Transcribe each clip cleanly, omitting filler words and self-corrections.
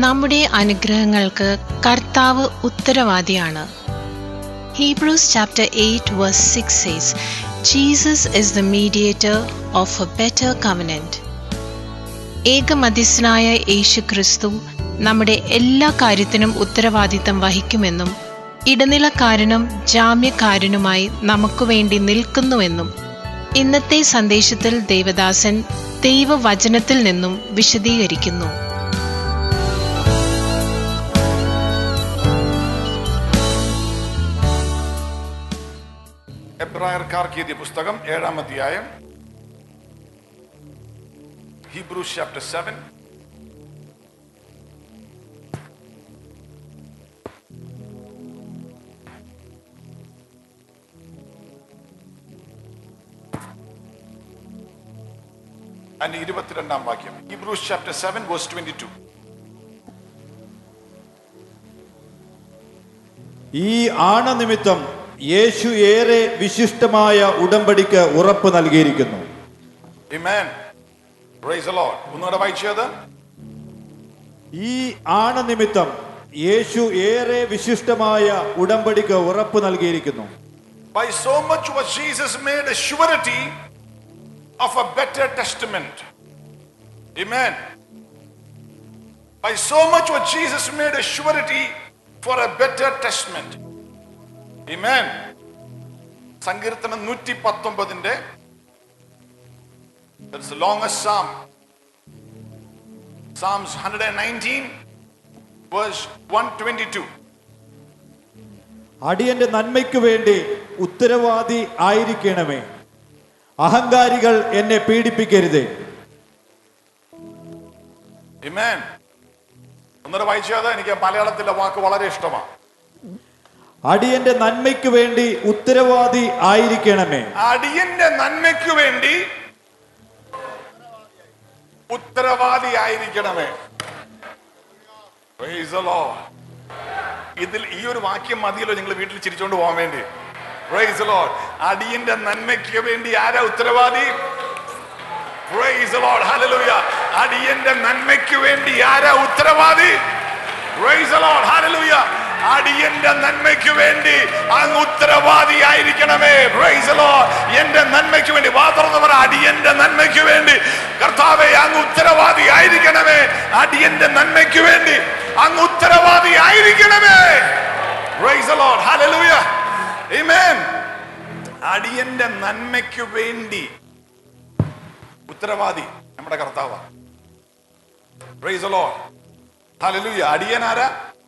നമ്മുടെ അനുഗ്രഹങ്ങൾക്ക് കർത്താവ് ഉത്തരവാദിയാണ്. Hebrews chapter 8 verse 6 says, Jesus is the mediator of a better covenant. ഏകമധ്യസ്ഥനായ യേശു ക്രിസ്തു നമ്മുടെ എല്ലാ കാര്യത്തിനും ഉത്തരവാദിത്തം വഹിക്കുമെന്നും ഇടനിലക്കാരനും ജാമ്യക്കാരനുമായി നമുക്ക് വേണ്ടി നിൽക്കുന്നുവെന്നും ഇന്നത്തെ സന്ദേശത്തിൽ ദേവദാസൻ ദൈവവചനത്തിൽ നിന്നും വിശദീകരിക്കുന്നു. എബ്രായർക്കാർക്ക് എഴുതിയ പുസ്തകം 7-ാം അധ്യായം, Hebrews chapter 7. and 22-ാം വാക്യം. Hebrews chapter 7 verse 22. ഈ ആണനിമിത്തം യേശു ഏറെ വിശിഷ്ടമായ ഉടമ്പടിക്ക് ഉറപ്പ് നൽകിയിരിക്കുന്നു. Amen. Praise the Lord. ഒന്നുകൂടെ വായിച്ചത്. ഈ ആണനിമിത്തം യേശു ഏറെ വിശിഷ്ടമായ ഉടമ്പടിക്ക് ഉറപ്പ് നൽകിയിരിക്കുന്നു. By so much was Jesus made a surety of a better testament. Amen. By so much was Jesus made a surety for a better testament. Amen. സങ്കീർത്തനം 119 that's the longest psalm. Psalms 119 verse 122. അടിയന്റെ നന്മയ്ക്ക് വേണ്ടി ഉത്തരവാദി ആയിരിക്കണമേ, അഹങ്കാരികൾ എന്നെ പീഡിപ്പിക്കരുതേ. Amen. ഒന്നുകൂടെ വായിച്ചാൽ എനിക്ക് മലയാളത്തിലെ വാക്ക് വളരെ ഇഷ്ടമാണ്. അടിയന്റെ നന്മയ്ക്ക് വേണ്ടി ഉത്തരവാദി ആയിരിക്കണമേ. അടിയന്റെ നന്മയ്ക്ക് വേണ്ടി ഉത്തരവാദി ആയിരിക്കണമേ. Praise the Lord. ഇതിൽ ഈ ഒരു വാക്യം മതിയല്ലോ നിങ്ങൾ വീട്ടിൽ ചിരിച്ചോണ്ട് പോകാൻ വേണ്ടി. Praise the Lord. അടിയന്റെ നന്മയ്ക്ക് വേണ്ടി ആരാ ഉത്തരവാദി? Praise the Lord. Hallelujah. അടിയന്റെ നന്മയ്ക്ക് വേണ്ടി ആരാ ഉത്തരവാദി? Praise the Lord. Hallelujah. അടിയന്റെ നന്മയ്ക്ക് വേണ്ടി അങ്ങ് ഉത്തരവാദി ആയിരിക്കണമേ. Praise the Lord. എന്റെ നന്മയ്ക്ക് വേണ്ടി വാതുറന്ന് പറ, അടിയന്റെ നന്മയ്ക്ക് വേണ്ടി കർത്താവേ അങ്ങ് ഉത്തരവാദി ആയിരിക്കണമേ. അടിയന്റെ നന്മയ്ക്ക് വേണ്ടി അങ്ങ് ഉത്തരവാദി ആയിരിക്കണമേ. Praise the Lord. Hallelujah. Amen. അടിയന്റെ നന്മയ്ക്ക് വേണ്ടി ഉത്തരവാദി നമ്മുടെ കർത്താവാണ്. Praise the Lord. Hallelujah. അടിയൻ ആരാ?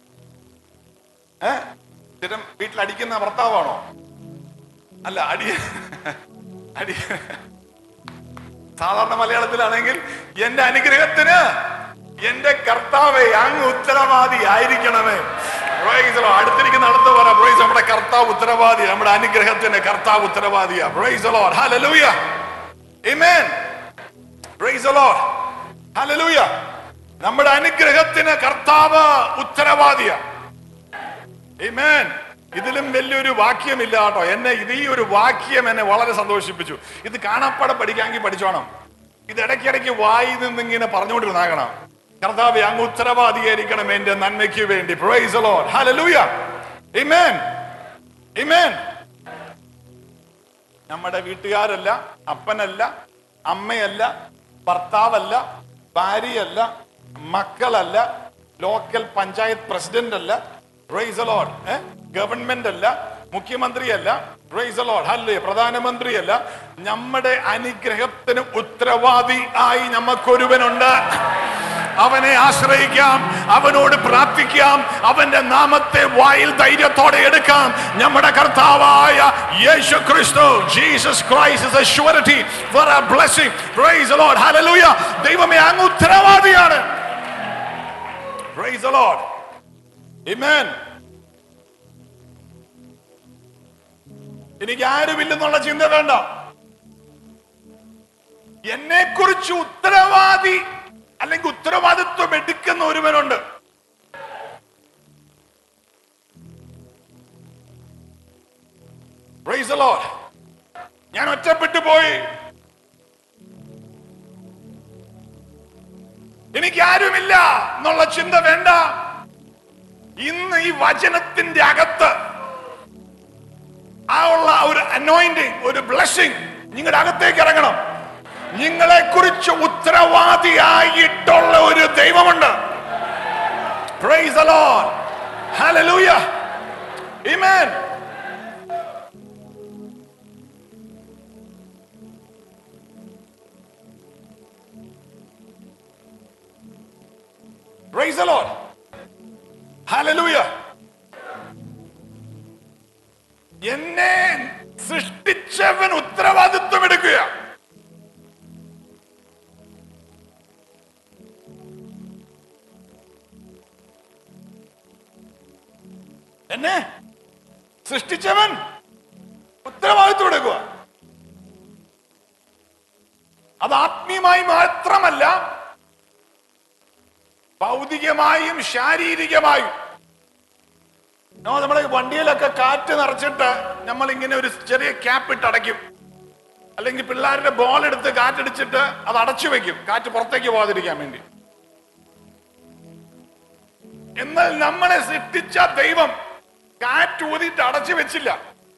സ്ഥിരം വീട്ടിൽ അടിക്കുന്ന ഭർത്താവാണോ? അല്ല, അടിയ സാധാരണ മലയാളത്തിലാണെങ്കിൽ എന്റെ അനുഗ്രഹത്തിന് എന്റെ കർത്താവേ അങ്ങ് ഉത്തരവാദി ആയിരിക്കണമേ. അടുത്തിരിക്കുന്ന അടുത്ത് പറ, പ്രൈസ് നമ്മുടെ കർത്താവ് ഉത്തരവാദി, നമ്മുടെ അനുഗ്രഹത്തിന് കർത്താവ് ഉത്തരവാദിയാ. Praise the Lord. Hallelujah. Amen. Praise the Lord. Hallelujah. നമ്മുടെ അനുഗ്രഹത്തിന് കർത്താവ് ഉത്തരവാദിയാ. Amen. ഇതിലും വലിയൊരു വാക്യമില്ല കേട്ടോ. ഈ ഒരു വാക്യം എന്നെ വളരെ സന്തോഷിപ്പിച്ചു. ഇത് കാണാപ്പാടം പഠിക്കാമെങ്കിൽ പഠിച്ചോണം. ഇത് ഇടയ്ക്കിടയ്ക്ക് വായി നിന്നിങ്ങനെ പറഞ്ഞുകൊണ്ടിരുന്നാകണം. കർത്താവേ അങ്ങ് ഉത്തരവാദിയായിരിക്കണം എന്റെ നന്മയ്ക്ക് വേണ്ടി. Praise the Lord. Hallelujah. Amen. Amen. നമ്മുടെ വീട്ടുകാരല്ല, അപ്പനല്ല, അമ്മയല്ല, ഭർത്താവല്ല, ഭാര്യയല്ല, മക്കളല്ല, ലോക്കൽ പഞ്ചായത്ത് പ്രസിഡന്റ് അല്ല, Praise the Lord. ഗവൺമെന്റ് അല്ല, മുഖ്യമന്ത്രി അല്ല, Praise the Lord. ഹല്ലേലൂയ. പ്രധാനമന്ത്രി അല്ല, നമ്മുടെ അനുഗ്രഹത്തിന് ഉത്തരവാദി ആയി നമുക്കൊരുവനുണ്ട്. അവനെ ആശ്രയിക്കാം, അവനോട് പ്രാർത്ഥിക്കാം, അവന്റെ നാമത്തെ വായിൽ ധൈര്യത്തോടെ എടുക്കാം. നമ്മുടെ കർത്താവായ യേശു ക്രിസ്തു, Jesus Christ is a surety for a blessing. Praise the Lord. Hallelujah. ദൈവമേ അങ്ങ് ഉത്തരവാദിയാണ്. Praise the Lord. Amen. എനിക്ക് ആരുമില്ലെന്നുള്ള ചിന്ത വേണ്ട. എന്നെ കുറിച്ച് ഉത്തരവാദി അല്ലെങ്കിൽ ഉത്തരവാദിത്വം എടുക്കുന്ന ഒരുവനുണ്ട്. Praise the Lord. ഞാൻ ഒറ്റപ്പെട്ടു പോയി, എനിക്ക് എനിക്കാരുമില്ല എന്നുള്ള ചിന്ത വേണ്ട. ഇന്ന് ഈ വചനത്തിന്റെ അകത്ത് ആ ഉള്ള ഒരു അനോയിന്റിങ്, ഒരു ബ്ലെസ്സിങ് നിങ്ങളുടെ അകത്തേക്ക് ഇറങ്ങണം. നിങ്ങളെ കുറിച്ച് ഉത്തരവാദിയായിട്ടുള്ള ഒരു ദൈവമുണ്ട്. Praise the Lord. Hallelujah. Amen. Praise the Lord. Hallelujah. എന്നെ സൃഷ്ടിച്ചവൻ ഉത്തരവാദിത്വം എടുക്കുക. എന്നെ സൃഷ്ടിച്ചവൻ ഉത്തരവാദിത്വം എടുക്കുക. അത് ആത്മീയമായി മാത്രമല്ല, ഭൗതികമായും ശാരീരികമായും. നമ്മുടെ വണ്ടിയിലൊക്കെ കാറ്റ് നിറച്ചിട്ട് നമ്മൾ ഇങ്ങനെ ഒരു ചെറിയ ക്യാപ്പ് ഇട്ട് അടയ്ക്കും. അല്ലെങ്കിൽ പിള്ളേരുടെ ബോൾ എടുത്ത് കാറ്റടിച്ചിട്ട് അത് അടച്ചു വെക്കും, കാറ്റ് പുറത്തേക്ക് പോകാതിരിക്കാൻ വേണ്ടി. എന്നാൽ നമ്മളെ സൃഷ്ടിച്ച ദൈവം കാറ്റ് ഊതിയിട്ട് അടച്ചു വെച്ചില്ല.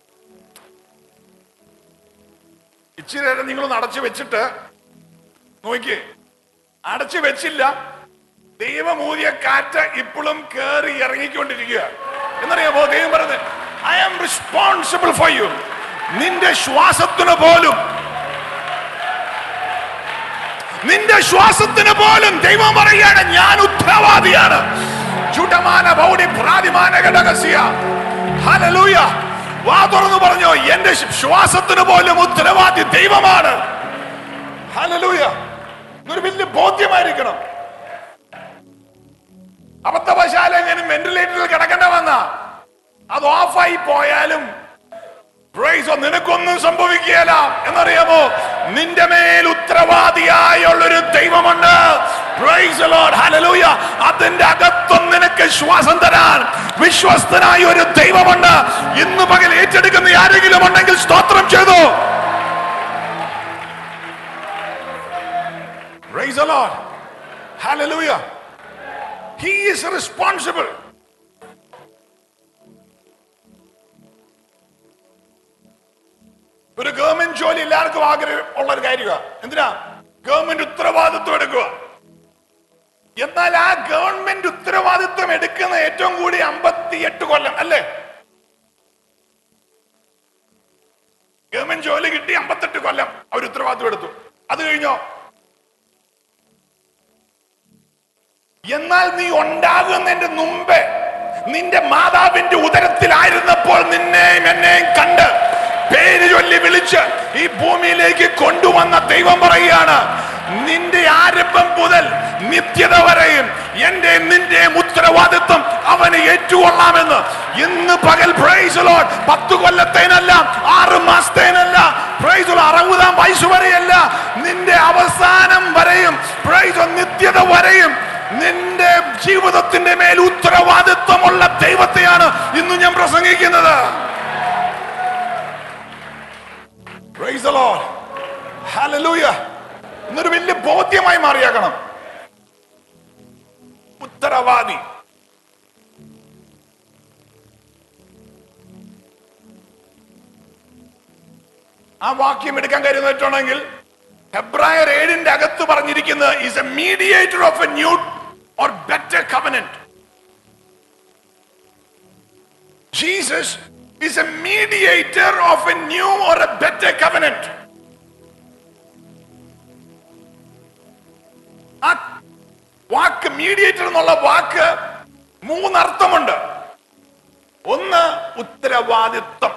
ഇച്ചിരി നേരം നിങ്ങളൊന്ന് അടച്ചു വെച്ചിട്ട് നോക്കിയേ, അടച്ചു വെച്ചില്ല. ദൈവം ഊതിയ കാറ്റ് ഇപ്പോഴും കേറി ഇറങ്ങിക്കൊണ്ടിരിക്കുക. എന്നറിയാമോ ദൈവം പറഞ്ഞത്? I am responsible for you. നിന്റെ ശ്വാസത്തിന് പോലും ദൈവം പറയുകയാണ്, ഞാൻ ഉത്തരവാദിയാണ്. വാ തുറന്നു പറഞ്ഞോ, എന്റെ ശ്വാസത്തിന് പോലും ഉത്തരവാദി ദൈവമാണ്. ഹല്ലേലൂയ. ഇതൊരു വലിയ ബോധ്യമായിരിക്കണം. അബദ്ധവശാലെങ്കിലും വെന്റിലേറ്ററിൽ കിടക്കേണ്ട വന്ന അത് ഓഫായി പോയാലും നിനക്കൊന്നും സംഭവിക്കുകയില്ല. എന്നറിയാമോ? നിന്റെ മേൽ ഉത്തരവാദിയായുള്ളൊരു ദൈവമുണ്ട്. Praise the Lord. Hallelujah. അതിന്റെ അകത്തും നിനക്ക് ശ്വാസം തരാൻ വിശ്വസ്തനായ ഒരു ദൈവമുണ്ട്. ഇന്ന് പകൽ ഏറ്റെടുക്കുന്ന ആരെങ്കിലും ഉണ്ടെങ്കിൽ സ്തോത്രം ചെയ്തു. Praise the Lord. Hallelujah. He is responsible. ഒരു ഗവൺമെന്റ് ജോലി എല്ലാവർക്കും ആഗ്രഹം ഉള്ള ഒരു കാര്യമാണ്. എന്തിനാ? ഗവൺമെന്റ് ഉത്തരവാദിത്വം എടുക്കുക. എന്നാൽ ആ ഗവൺമെന്റ് ഉത്തരവാദിത്വം എടുക്കുന്ന ഏറ്റവും കൂടി 58 കൊല്ലം അല്ലേ? ഗവൺമെന്റ് ജോലി കിട്ടി 58 കൊല്ലം അവർ ഉത്തരവാദിത്വം എടുത്തു. അത് കഴിഞ്ഞോ? എന്നാൽ നീ ഉണ്ടാകുന്നതിന്റെ മുമ്പേ നിന്റെ മാതാവിന്റെ ഉദരത്തിലായിരുന്നപ്പോൾ നിന്നെയും എന്നെയും കണ്ട് പേര് ചൊല്ലി വിളിച്ച് ഈ ഭൂമിയിലേക്ക് കൊണ്ടുവന്ന ദൈവം പറയുകയാണ്, നിന്റെ ആരംഭം മുതൽ നിത്യത വരെയും എന്റെയും നിന്റെയും ഉത്തരവാദിത്വം അവന് ഏറ്റുകൊള്ളാമെന്ന്. ഇന്ന് പകൽ പ്രൈസ് ദി ലോർഡ് 10 കൊല്ലത്തേനല്ല, 6 മാസത്തേനല്ല, പ്രൈസ് ദി ലോർഡ് 60 വയസ്സ് വരെയല്ല, നിന്റെ അവസാനം വരെയും പ്രൈസ് നിത്യത വരെയും നിന്റെ ജീവിതത്തിന്റെ മേൽ ഉത്തരവാദിത്വമുള്ള ദൈവത്തെയാണ് ഇന്ന് ഞാൻ പ്രസംഗിക്കുന്നത്. Praise the Lord. Hallelujah. എന്നൊരു വലിയ ബോധ്യമായി മാറിയാക്കണം. ഉത്തരവാദി. ആ വാക്യം എടുക്കാൻ കാര്യം വെച്ചോണെങ്കിൽ ഹെബ്രായർ 7 അകത്ത് പറഞ്ഞിരിക്കുന്നത് is a mediator of a new or better covenant. Jesus is a mediator of a new or a better covenant. ആ വാക്ക് മീഡിയേറ്റർ എന്നുള്ള വാക്ക് 3 അർത്ഥമുണ്ട്. ഒന്ന് ഉത്തരവാദിത്വം.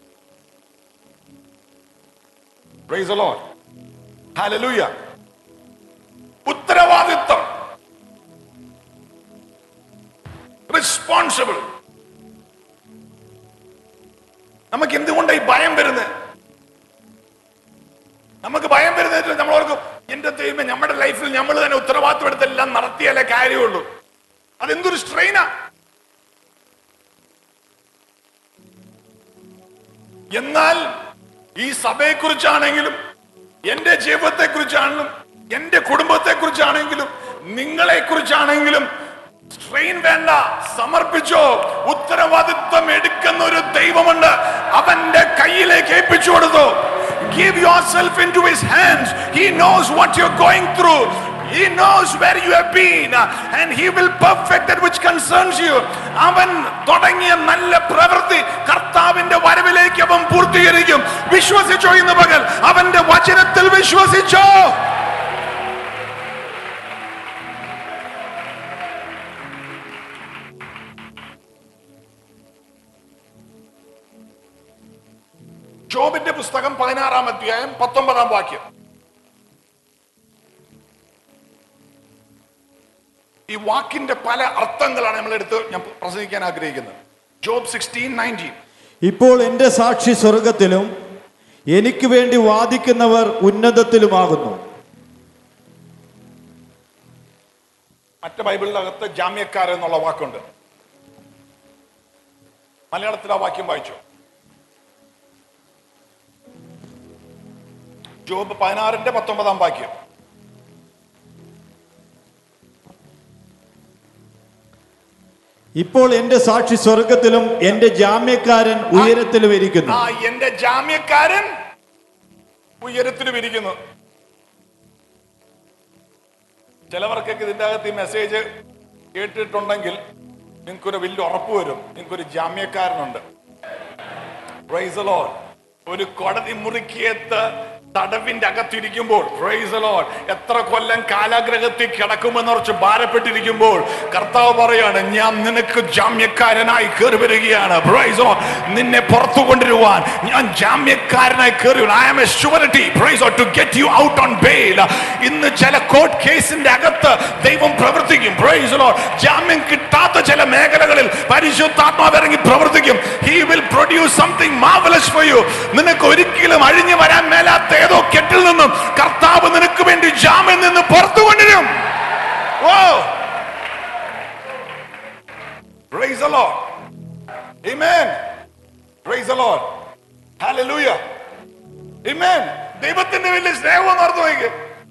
Praise the Lord. Hallelujah. ഉത്തരവാദിത്വം. Responsible. നമുക്ക് എന്തുകൊണ്ടാണ് ഈ ഭയം വരുന്നത്? നമുക്ക് ഭയം വരുന്നത് നമ്മൾ ഓർക്കും, എന്റെ ദൈവമേ, നമ്മുടെ ലൈഫിൽ നമ്മൾ തന്നെ ഉത്തരവാദിത്വം എടുത്തെല്ലാം നടത്തിയാലേ കാര്യമുള്ളൂ. അതെന്തൊരു സ്ട്രെയിനാ. എന്നാൽ ഈ സഭയെ കുറിച്ചാണെങ്കിലും എന്റെ ജീവിതത്തെ കുറിച്ചാണെങ്കിലും എന്റെ കുടുംബത്തെ കുറിച്ചാണെങ്കിലും നിങ്ങളെ കുറിച്ചാണെങ്കിലും സ്ട്രെയിൻ വേണ്ട, സമർപ്പിച്ചോ. ഉത്തരവാദിത്വം എടുക്കുന്ന ഒരു ദൈവമുണ്ട്, അവന്റെ കയ്യിലേക്ക് ഏൽപ്പിച്ചു കൊടുത്തു. Give yourself into his hands. He knows what you're going through. He knows where you have been, and he will perfect that which concerns you. അവൻ തുടങ്ങിയ നല്ല പ്രവൃത്തി കർത്താവിന്റെ വരവിലേക്ക് അവൻ പൂർത്തീകരിക്കും. വിശ്വസിച്ചോ ഇന്ന് പകൽ? അവന്റെ വചനത്തിൽ വിശ്വസിച്ചോ? ജോബിന്റെ പുസ്തകം 16-ാം അധ്യായം 19-ാം വാക്യം. ഈ വാക്കിന്റെ പല അർത്ഥങ്ങളാണ് നമ്മളെടുത്ത് ഞാൻ പ്രസംഗിക്കാൻ ആഗ്രഹിക്കുന്നത്. ജോബ് 16:19. ഇപ്പോൾ എന്റെ സാക്ഷി സ്വർഗത്തിലും എനിക്ക് വേണ്ടി വാദിക്കുന്നവർ ഉന്നതത്തിലുമാകുന്നു. മറ്റു ബൈബിളിനകത്ത് ജാമ്യക്കാരൻ എന്നുള്ള വാക്കുണ്ട്. മലയാളത്തിൽ ആ വാക്യം വായിച്ചു. ജോബ് 16:19 വാക്യം. ഇപ്പോൾ എന്റെ സാക്ഷി സ്വർഗത്തിലും എന്റെ ജാമ്യക്കാരൻ ഉയരത്തിലും ഇരിക്കുന്നു. എന്റെ ജാമ്യക്കാരൻ ഉയരത്തിലും ഇരിക്കുന്നു. ചിലവർക്കൊക്കെ ഇതിന്റെ അകത്ത് ഈ മെസ്സേജ് കേട്ടിട്ടുണ്ടെങ്കിൽ നിങ്ങൾക്കൊരു വലിയ ഉറപ്പ് വരും, നിങ്ങൾക്കൊരു ജാമ്യക്കാരനുണ്ട്. Price the Lord. ഒരു കോടതി മുറിക്കകത്ത് തടവിന്റെ അകത്തിരിക്കുമ്പോൾ, പ്രൈസ് ദി ലോർഡ്, എത്ര കൊല്ലം കാലാഗ്രഹത്തിൽ കിടക്കുമെന്നോർച്ച് ഭാരപ്പെട്ടിരിക്കുമ്പോൾ കർത്താവ് പറയാണ്, ഞാൻ നിനക്ക് ജാമ്യക്കാരനായി കയറി വരികയാണ്. Praise the Lord. നിന്നെ പുറത്തു കൊണ്ടുവരുവാൻ ഞാൻ ജാമ്യക്കാരനായി കയറി. I am a surety, praise the Lord, to get you out on bail. ഇന്ന് ചില കോർട്ട് കേസിന്റെ അകത്ത് ദൈവം പ്രവർത്തിക്കും. Praise the Lord. ജാമ്യം കിട്ടാത്ത ചില മേഖലകളിൽ പരിശുദ്ധാത്മാവ് ഇറങ്ങി പ്രവർത്തിക്കും. He will produce something marvellous for you. നിനക്ക് ഒരിക്കലും അഴിഞ്ഞു വരാൻ മേലാത്ത ഏതോ കെട്ടിൽ നിന്നും കർത്താവ് നിനക്ക് വേണ്ടി ജാമ്യം നിന്ന് പുറത്തു കൊണ്ടുവരും. Oh, praise the Lord. Amen. Praise the Lord. Hallelujah. Amen. ദൈവത്തിന്റെ വലിയ സ്നേഹം ഓർത്തു നോക്ക്.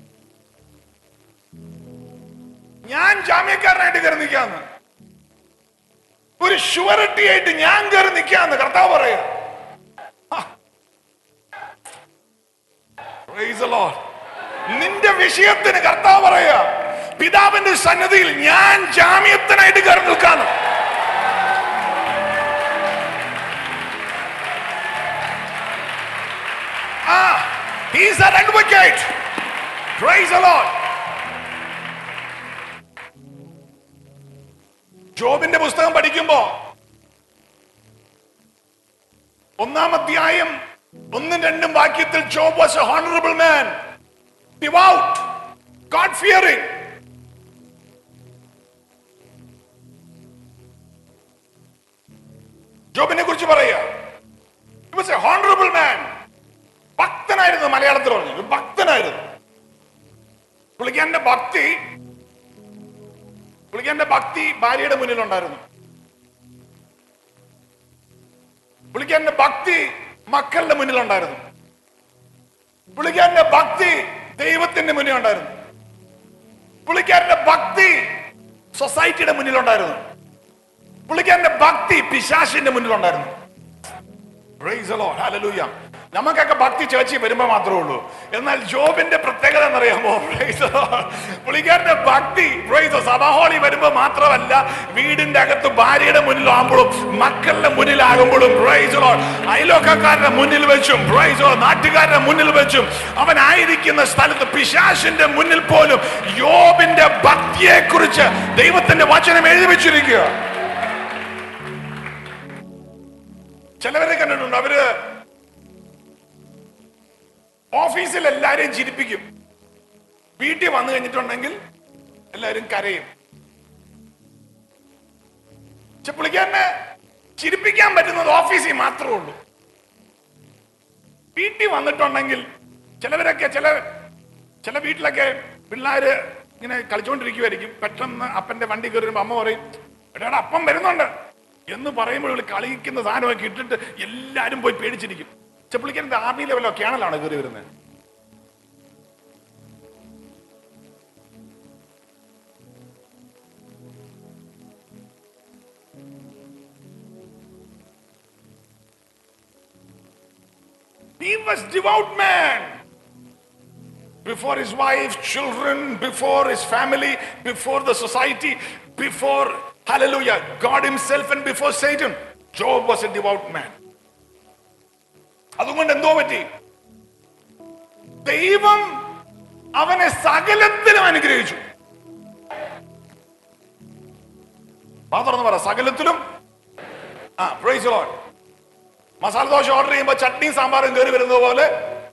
ഞാൻ ജാമ്യക്കാരനായിട്ട് കയറി നിൽക്കാന്ന്, ഒരു ഷുവറിറ്റി ആയിട്ട് ഞാൻ കയറി നിൽക്കാന്ന് കർത്താവ് പറയാ. Praise the Lord. നിന്റെ വിഷയത്തിന് കർത്താവ് പറയാ, പിതാവിന്റെ സന്നിധിയിൽ ഞാൻ ജാമ്യത്തിനായിട്ട് കയറി നിൽക്കാണ്. He's an advocate. Praise the Lord. ജോബിന്റെ പുസ്തകം പഠിക്കുമ്പോ 1-ാം അധ്യായം 1-2 വാക്യത്തിൽ Job was a honorable man, devout, God fearing. ജോബിനെ കുറിച്ച് പറയാ, he was a honorable man. ഭക്തനായിരുന്നു, മലയാളത്തിൽ പറഞ്ഞു ഭക്തനായിരുന്നു. പുള്ളിക്കാരന്റെ ഭക്തി ഭാര്യയുടെ മുന്നിലുണ്ടായിരുന്നു. പുള്ളിക്കാരന്റെ ഭക്തി മക്കളുടെ മുന്നിലുണ്ടായിരുന്നു. പുള്ളിക്കാരന്റെ ഭക്തി ദൈവത്തിന്റെ മുന്നിൽ ഉണ്ടായിരുന്നു. പുള്ളിക്കാരന്റെ ഭക്തി സൊസൈറ്റിയുടെ മുന്നിലുണ്ടായിരുന്നു. പുള്ളിക്കാരന്റെ ഭക്തി പിശാചിന്റെ മുന്നിലുണ്ടായിരുന്നു. Praise the Lord. Hallelujah. നമുക്കൊക്കെ ഭക്തി ചേച്ചി വരുമ്പോ മാത്രമേ ഉള്ളൂ. എന്നാൽ ജോബിന്റെ പ്രത്യേകത എന്നറിയാമോ? പുള്ളിക്കാരന്റെ ഭക്തി സഭാഹോളി വരുമ്പോ മാത്രമല്ല, വീടിന്റെ അകത്ത് ഭാര്യയുടെ മുന്നിലാകുമ്പോഴും മക്കളുടെ മുന്നിലാകുമ്പോഴും അയലോക്കക്കാരുടെ മുന്നിൽ വെച്ചും നാട്ടുകാരുടെ മുന്നിൽ വെച്ചും അവനായിരിക്കുന്ന സ്ഥലത്ത് പിശാചിന്റെ മുന്നിൽ പോലും യോബിന്റെ ഭക്തിയെ കുറിച്ച് ദൈവത്തിന്റെ വചനം എഴുതി വെച്ചിരിക്കുക. ചിലവരെ കണ്ടിട്ടുണ്ട്, അവര് ഓഫീസിൽ എല്ലാരെയും ചിരിപ്പിക്കും, വീട്ടിൽ വന്നു കഴിഞ്ഞിട്ടുണ്ടെങ്കിൽ എല്ലാരും കരയും. പക്ഷെ പുള്ളിക്കാരനെ ചിരിപ്പിക്കാൻ പറ്റുന്നത് ഓഫീസിൽ മാത്രമേ ഉള്ളൂ. വീട്ടിൽ വന്നിട്ടുണ്ടെങ്കിൽ ചിലവരൊക്കെ ചില വീട്ടിലൊക്കെ പിള്ളേര് ഇങ്ങനെ കളിച്ചോണ്ടിരിക്കുമായിരിക്കും. പെട്ടെന്ന് അപ്പന്റെ വണ്ടി കയറി വരുമ്പോ അമ്മ പറയും, എടാ അപ്പം വരുന്നുണ്ട് എന്ന് പറയുമ്പോൾ കളിക്കുന്ന സാധനമൊക്കെ ഇട്ടിട്ട് എല്ലാരും പോയി പേടിച്ചിരിക്കും. പുള്ളിക്കാരന്റെ ആർമി ലെവലോ കേണലാണ് കയറി വരുന്നത്. He was devout man. Before his wife, children, before his family, before the society, before, hallelujah, God himself and before Satan, Job was a devout man. അതുകൊണ്ട് എന്തോ പറ്റി? ദൈവം അവനെ സകലത്തിലും അനുഗ്രഹിച്ചു. തുറന്ന് പറ, സകലത്തിലും. Praise the Lord. Masala dosa order ചെയ്യുമ്പോൾ ചട്നിയും സാമ്പാറും കയറി വരുന്നത് പോലെ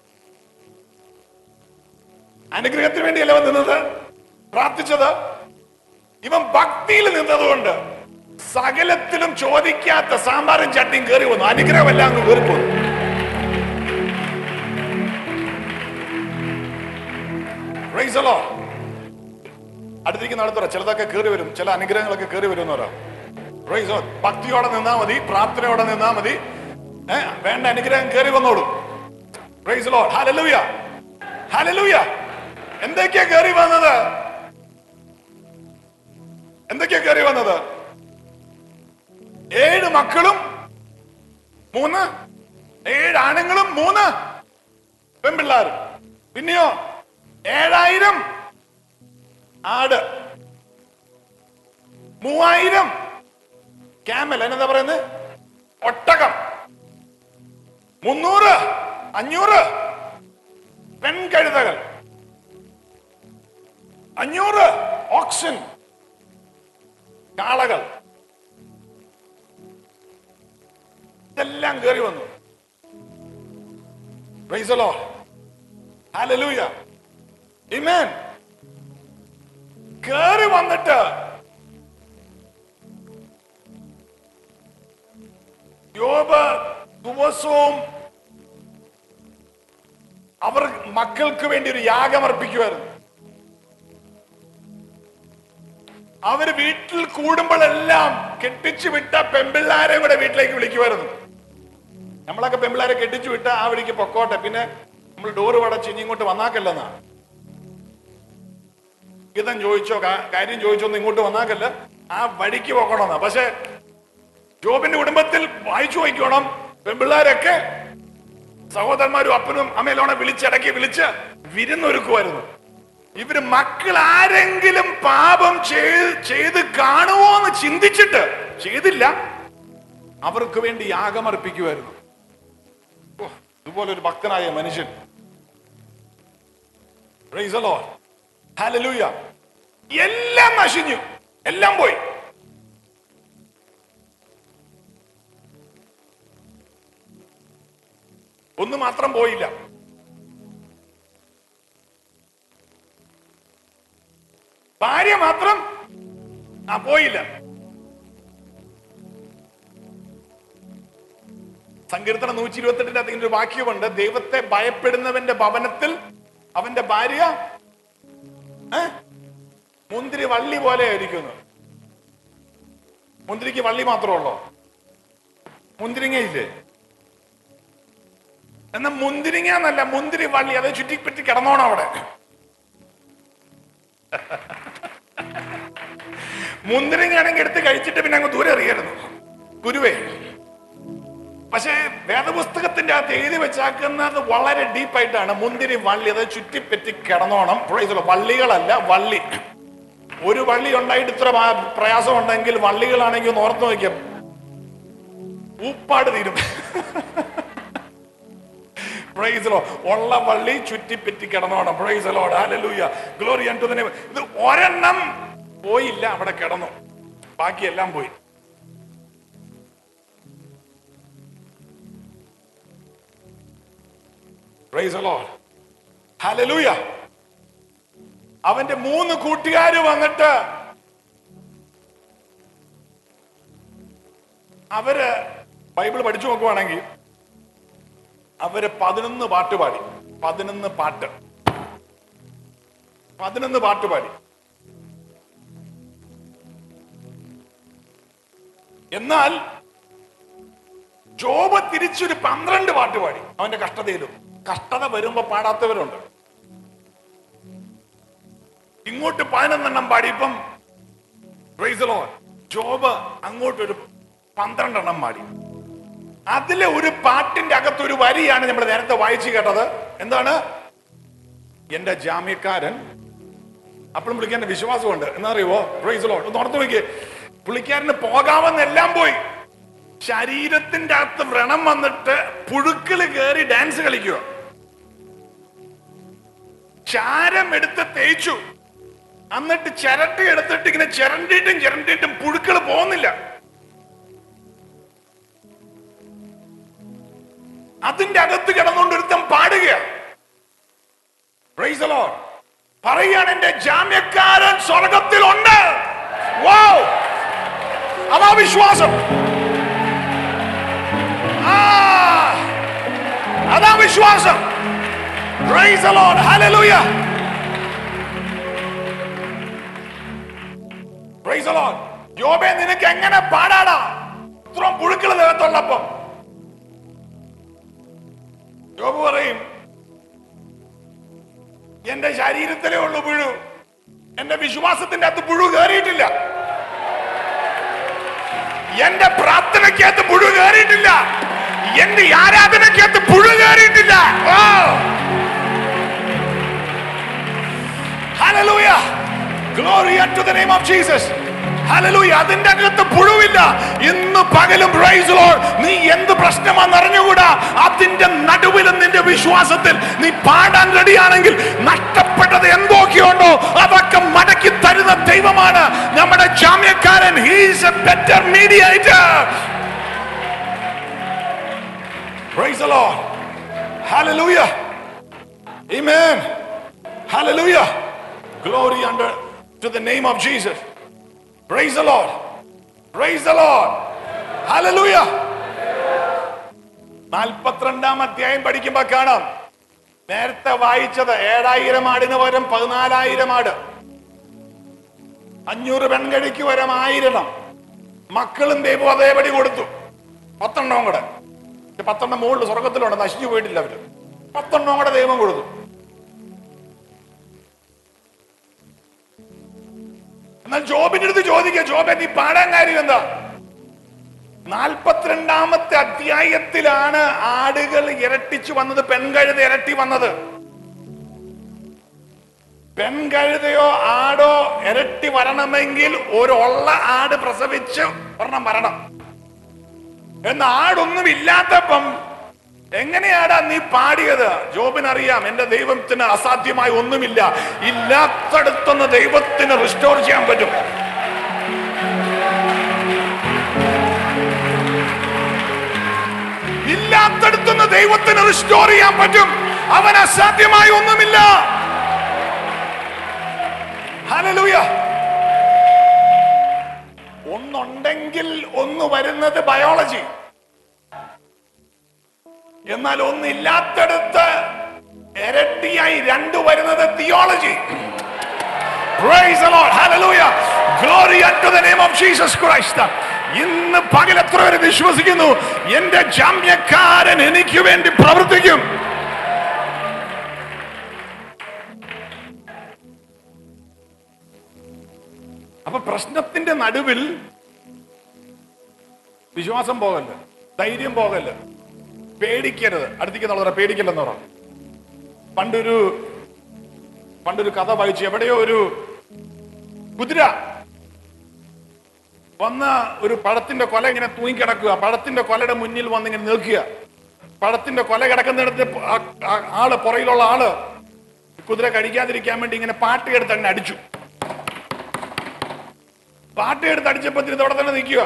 അനുഗ്രഹത്തിന് വേണ്ടിയല്ല നിന്നത്, പ്രാർത്ഥിച്ചത്. ഇവൻ ഭക്തിയിൽ നിന്നതുകൊണ്ട് സകലത്തിലും ചോദിക്കാത്ത സാമ്പാറും ചട്നിയും കയറി വന്നു. അനുഗ്രഹമെല്ലാം അങ്ങ് കയറിപ്പോന്നു. Price the Lord. അടുത്തിരിക്കുന്ന അടുത്തറ ചിലതൊക്കെ കയറി വരും, ചില അനുഗ്രഹങ്ങളൊക്കെ കയറി വരും എന്ന് പറയാം. Praise the Lord. ഭക്തിയോടെ നിന്നാ മതി, പ്രാർത്ഥനയോടെ നിന്നാ മതി, വേണ്ട അനുഗ്രഹം കയറി വന്നോളൂ. Praise the Lord. Hallelujah, hallelujah. എന്തൊക്കെയാ കയറി വന്നത്? എന്തൊക്കെയാ കയറി വന്നത്? 7 മക്കളും 7 ആണുങ്ങളും 3 പെൺപിള്ളാരും. പിന്നെയോ 7000 ആട്, 3000 ക്യാമൽ, എന്താ പറയുന്നത്, ഒട്ടകം, 500 പെൺകഴുതകൾ, 500 ഓക്സൻ, കാളകൾ. ഇതെല്ലാം കയറി വന്നു. Praise the Lord. Hallelujah. Amen. കയറി വന്നിട്ട് യോബ് ദിവസവും അവർ മക്കൾക്ക് വേണ്ടി ഒരു യാഗം അർപ്പിക്കുമായിരുന്നു. അവര് വീട്ടിൽ കൂടുമ്പോഴെല്ലാം കെട്ടിച്ചു വിട്ട പെമ്പിള്ളാരെ കൂടെ വീട്ടിലേക്ക് വിളിക്കുമായിരുന്നു. നമ്മളൊക്കെ പെമ്പിള്ളാരെ കെട്ടിച്ചു വിട്ട ആ വഴിക്ക് പൊക്കോട്ടെ, പിന്നെ നമ്മൾ ഡോറ് പടച്ച് ഇനി ഇങ്ങോട്ട് വന്നാക്കല്ലെന്നാ. ഗീതം ചോദിച്ചോ, കാര്യം ചോദിച്ചോന്ന് ഇങ്ങോട്ട് വന്നാക്കല്ല, ആ വഴിക്ക് പോക്കണമെന്നാ. പക്ഷെ ജോബിന്റെ കുടുംബത്തിൽ വായിച്ചു നോക്കണം, പെമ്പിള്ളാരൊക്കെ സഹോദരന്മാരും അപ്പനും അമ്മയിലോണെ വിളിച്ചിടക്കി വിളിച്ച് വിരുന്നൊരുക്കുമായിരുന്നു. ഇവര് മക്കൾ ആരെങ്കിലും പാപം ചെയ്ത് കാണുമോ എന്ന് ചിന്തിച്ചിട്ട് ചെയ്തില്ല, അവർക്ക് വേണ്ടി യാഗമർപ്പിക്കുമായിരുന്നു. ഇതുപോലെ ഒരു ഭക്തനായ മനുഷ്യൻ. Praise the Lord. ഹല്ലേലൂയ. എല്ലാം നശിഞ്ഞു, എല്ലാം പോയി. ഒന്ന് മാത്രം പോയില്ല. ഭാര്യ മാത്രം പോയില്ല. സങ്കീർത്തനം 128 അതിന്റെ ഒരു വാക്യമുണ്ട്, ദൈവത്തെ ഭയപ്പെടുന്നവന്റെ ഭവനത്തിൽ അവന്റെ ഭാര്യ മുന്തിരി വള്ളി പോലെ ആയിരിക്കുന്നു. മുന്തിരിക്ക് വള്ളി മാത്രമുള്ളോ? മുന്തിരിങ്ങ ഇല്ലേ? എന്നാ മുന്തിരിങ്ങ എന്നല്ല, മുന്തിരി വള്ളി, അത് ചുറ്റിപ്പറ്റി കിടന്നോണം അവിടെ. മുന്തിരിങ്ങാണെങ്കിൽ എടുത്ത് കഴിച്ചിട്ട് പിന്നെ അങ്ങ് ദൂരെ എറിയരുന്നു, ഗുരുവേ. പക്ഷേ വേദപുസ്തകത്തിന്റെ അകത്ത് എഴുതി വെച്ചാക്കുന്നത് വളരെ ഡീപ്പായിട്ടാണ്. മുന്തിരി വള്ളി, അത് ചുറ്റിപ്പറ്റി കിടന്നോണം. വള്ളികളല്ല, വള്ളി. ഒരു വള്ളി ഉണ്ടായിട്ട് ഇത്ര പ്രയാസം ഉണ്ടെങ്കിൽ വള്ളികളാണെങ്കിൽ ഒന്ന് ഓർത്ത് നോക്കിയ ഊപ്പാട് തീരും. Praise the Lord. ഉള്ള വള്ളി ചുറ്റിപ്പറ്റി കിടന്നോണം. Praise the Lord. Hallelujah. Glory unto the name. ഇത് ഒരെണ്ണം പോയില്ല, അവിടെ കിടന്നു, ബാക്കിയെല്ലാം പോയി. Praise the Lord. ഹല്ലേലൂയ. അവന്റെ 3 കൂട്ടുകാര് വന്നിട്ട് അവര് ബൈബിൾ പഠിച്ചു നോക്കുവാണെങ്കിൽ അവര് 11 പാട്ട് പാടി. 11 പാട്ട് പാടി. എന്നാൽ ജോബ് തിരിച്ചൊരു 12 പാട്ട് പാടി. അവന്റെ കഷ്ടതയിലും. കഷ്ടത വരുമ്പോ പാടാത്തവരുണ്ട്. ഇങ്ങോട്ട് 11 പാടിയപ്പം പ്രൈസ് ദി ലോർഡ് ജോബ് അങ്ങോട്ടൊരു 12 പാടി. അതിലെ ഒരു പാട്ടിന്റെ അകത്ത് ഒരു വരിയാണ് നമ്മൾ നേരത്തെ വായിച്ചു കേട്ടത്. എന്താണ്? എന്റെ ജാമ്യക്കാരൻ. അപ്പോഴും പുള്ളിക്കാരന്റെ വിശ്വാസമുണ്ട്. എന്നാ അറിയുവോ? Praise the Lord. ഒന്ന് ഓർത്ത് നോക്കിയേ, പുള്ളിക്കാരന് പോകാമെന്നെല്ലാം പോയി, ശരീരത്തിന്റെ അകത്ത് വ്രണം വന്നിട്ട് പുഴുക്കള് കയറി ഡാൻസ് കളിക്കുക. ചാരം എടുത്ത് തേച്ചു, എന്നിട്ട് ചിരട്ടി എടുത്തിട്ട് ഇങ്ങനെ ചിരണ്ടിയിട്ടും പുഴുക്കള് പോകുന്നില്ല. അതിന്റെ അകത്ത് കിടന്നുകൊണ്ട് ഒരുത്തം പാടുക. Praise the Lord. പറയാണ്, എന്റെ ജാമ്യക്കാരൻ സ്വർഗത്തിലുണ്ട്. വൗ! അതാ വിശ്വാസം. അതാ വിശ്വാസം. Praise the Lord. Hallelujah. Praise the Lord. യോബേ, നിനക്ക് എങ്ങനെ പാടാടാ ഇത്രയും പുഴുക്കൾ ദേഹത്തുള്ളപ്പോ? യോബ് പറയും, എന്റെ ശരീരത്തിലേ ഉള്ളു പുഴു, എന്റെ വിശ്വാസത്തിന്റെ അകത്ത് പുഴു കയറിയിട്ടില്ല, എന്റെ പ്രാർത്ഥനയ്ക്കകത്ത് പുഴു കയറിയിട്ടില്ല, എന്റെ ആരാധനയ്ക്കകത്ത് പുഴു കയറിയിട്ടില്ല. Hallelujah. Glory unto the name of Jesus. Hallelujah. അതിന്റെ അകത്ത് പുഴുവില്ല. ഇന്ന് പകലും പ്രൈസ് ദി ലോർഡ്, നീ എന്ത് പ്രശ്നമാണെന്ന് അറിഞ്ഞുകൂടാ, അതിന്റെ നടുവിലും നിന്റെ വിശ്വാസത്തിൽ നീ പാടാൻ റെഡിയാണെങ്കിൽ നഷ്ടപ്പെട്ടത് എന്തൊക്കെയുണ്ടോ അതൊക്കെ മടക്കി തരുന്ന ദൈവമാണ് നമ്മുടെ ജാമ്യക്കാരൻ. He is a better mediator. Praise the Lord. Hallelujah. Amen. Hallelujah. Glory unto the name of Jesus. Praise the Lord. Praise the Lord. Hallelujah. 42-ാം അധ്യായം പഠിക്കുമ്പോ കാണാം, നേരത്തെ വായിച്ചത് 7000 ആടിന് പകരം 14,000 ആട്, 500 പെൺകഴിക്ക് പകരം 1000 മക്കളും ദൈവം അതേപടി കൊടുത്തു. 10 കൂടെ, 10 മുകളിൽ സ്വർഗത്തിലുണ്ട്, നശിച്ചു പോയിട്ടില്ല അവര്. 10 കൂടെ ദൈവം കൊടുത്തു. എന്നാൽ ജോബിന്റെ അടുത്ത് ചോദിക്കുക, ജോബെ നീ പാടാൻ കാര്യം എന്താ? 42-ാമത്തെ അധ്യായത്തിലാണ് ആടുകൾ ഇരട്ടിച്ചു വന്നത്, പെൺകഴുത ഇരട്ടി വന്നത്. പെൺകഴുതയോ ആടോ ഇരട്ടി വരണമെങ്കിൽ ഒരുള്ള ആട് പ്രസവിച്ച് ഒരെണ്ണം വരണം. എന്ന ആടൊന്നും ഇല്ലാത്തപ്പം എങ്ങനെയാടാ നീ പാടിയത്? ജോബിനറിയാം, എന്റെ ദൈവത്തിന് അസാധ്യമായി ഒന്നുമില്ല. ഇല്ലാത്തടുത്തൊന്ന് ദൈവത്തിന് റിസ്റ്റോർ ചെയ്യാൻ പറ്റും. ഇല്ലാത്തടുത്തൊന്ന് ദൈവത്തിന് റിസ്റ്റോർ ചെയ്യാൻ പറ്റും. അവൻ അസാധ്യമായി ഒന്നുമില്ല. ഹല്ലേലൂയ. ഒന്നുണ്ടെങ്കിൽ ഒന്ന് വരുന്നത് ബയോളജി, എന്നാൽ ഒന്നില്ലാത്തടുത്ത് ഇരട്ടിയായി 2 വരുന്നത് theology. Praise the Lord. Hallelujah. Glory unto the name of Jesus Christ. ഇന്ന് പകൽ എത്ര പേര് വിശ്വസിക്കുന്നു, എന്റെ ജാമ്യക്കാരൻ എനിക്ക് വേണ്ടി പ്രവർത്തിക്കും? അപ്പൊ പ്രശ്നത്തിന്റെ നടുവിൽ വിശ്വാസം പോകല്ല, ധൈര്യം പോകല്ല, പേടിക്കരുത്. അടുത്തേക്ക് പേടിക്കല്ലെന്ന് പറ. പണ്ടൊരു കഥ വായിച്ചു. എവിടെയോ ഒരു കുതിര വന്ന ഒരു പഴത്തിന്റെ കൊല ഇങ്ങനെ തൂങ്ങിക്കിടക്കുക. പഴത്തിന്റെ കൊലയുടെ മുന്നിൽ വന്ന് ഇങ്ങനെ നിൽക്കുക. പഴത്തിന്റെ കൊല കിടക്കുന്നിടത്ത് ആള്, പുറയിലുള്ള ആള് കുതിര കഴിക്കാതിരിക്കാൻ വേണ്ടി ഇങ്ങനെ പാട്ടയെടുത്ത് അങ്ങനെ അടിച്ചു. പാട്ടയെടുത്ത് അടിച്ചപ്പോ ഇതവിടെ തന്നെ നിൽക്കുക.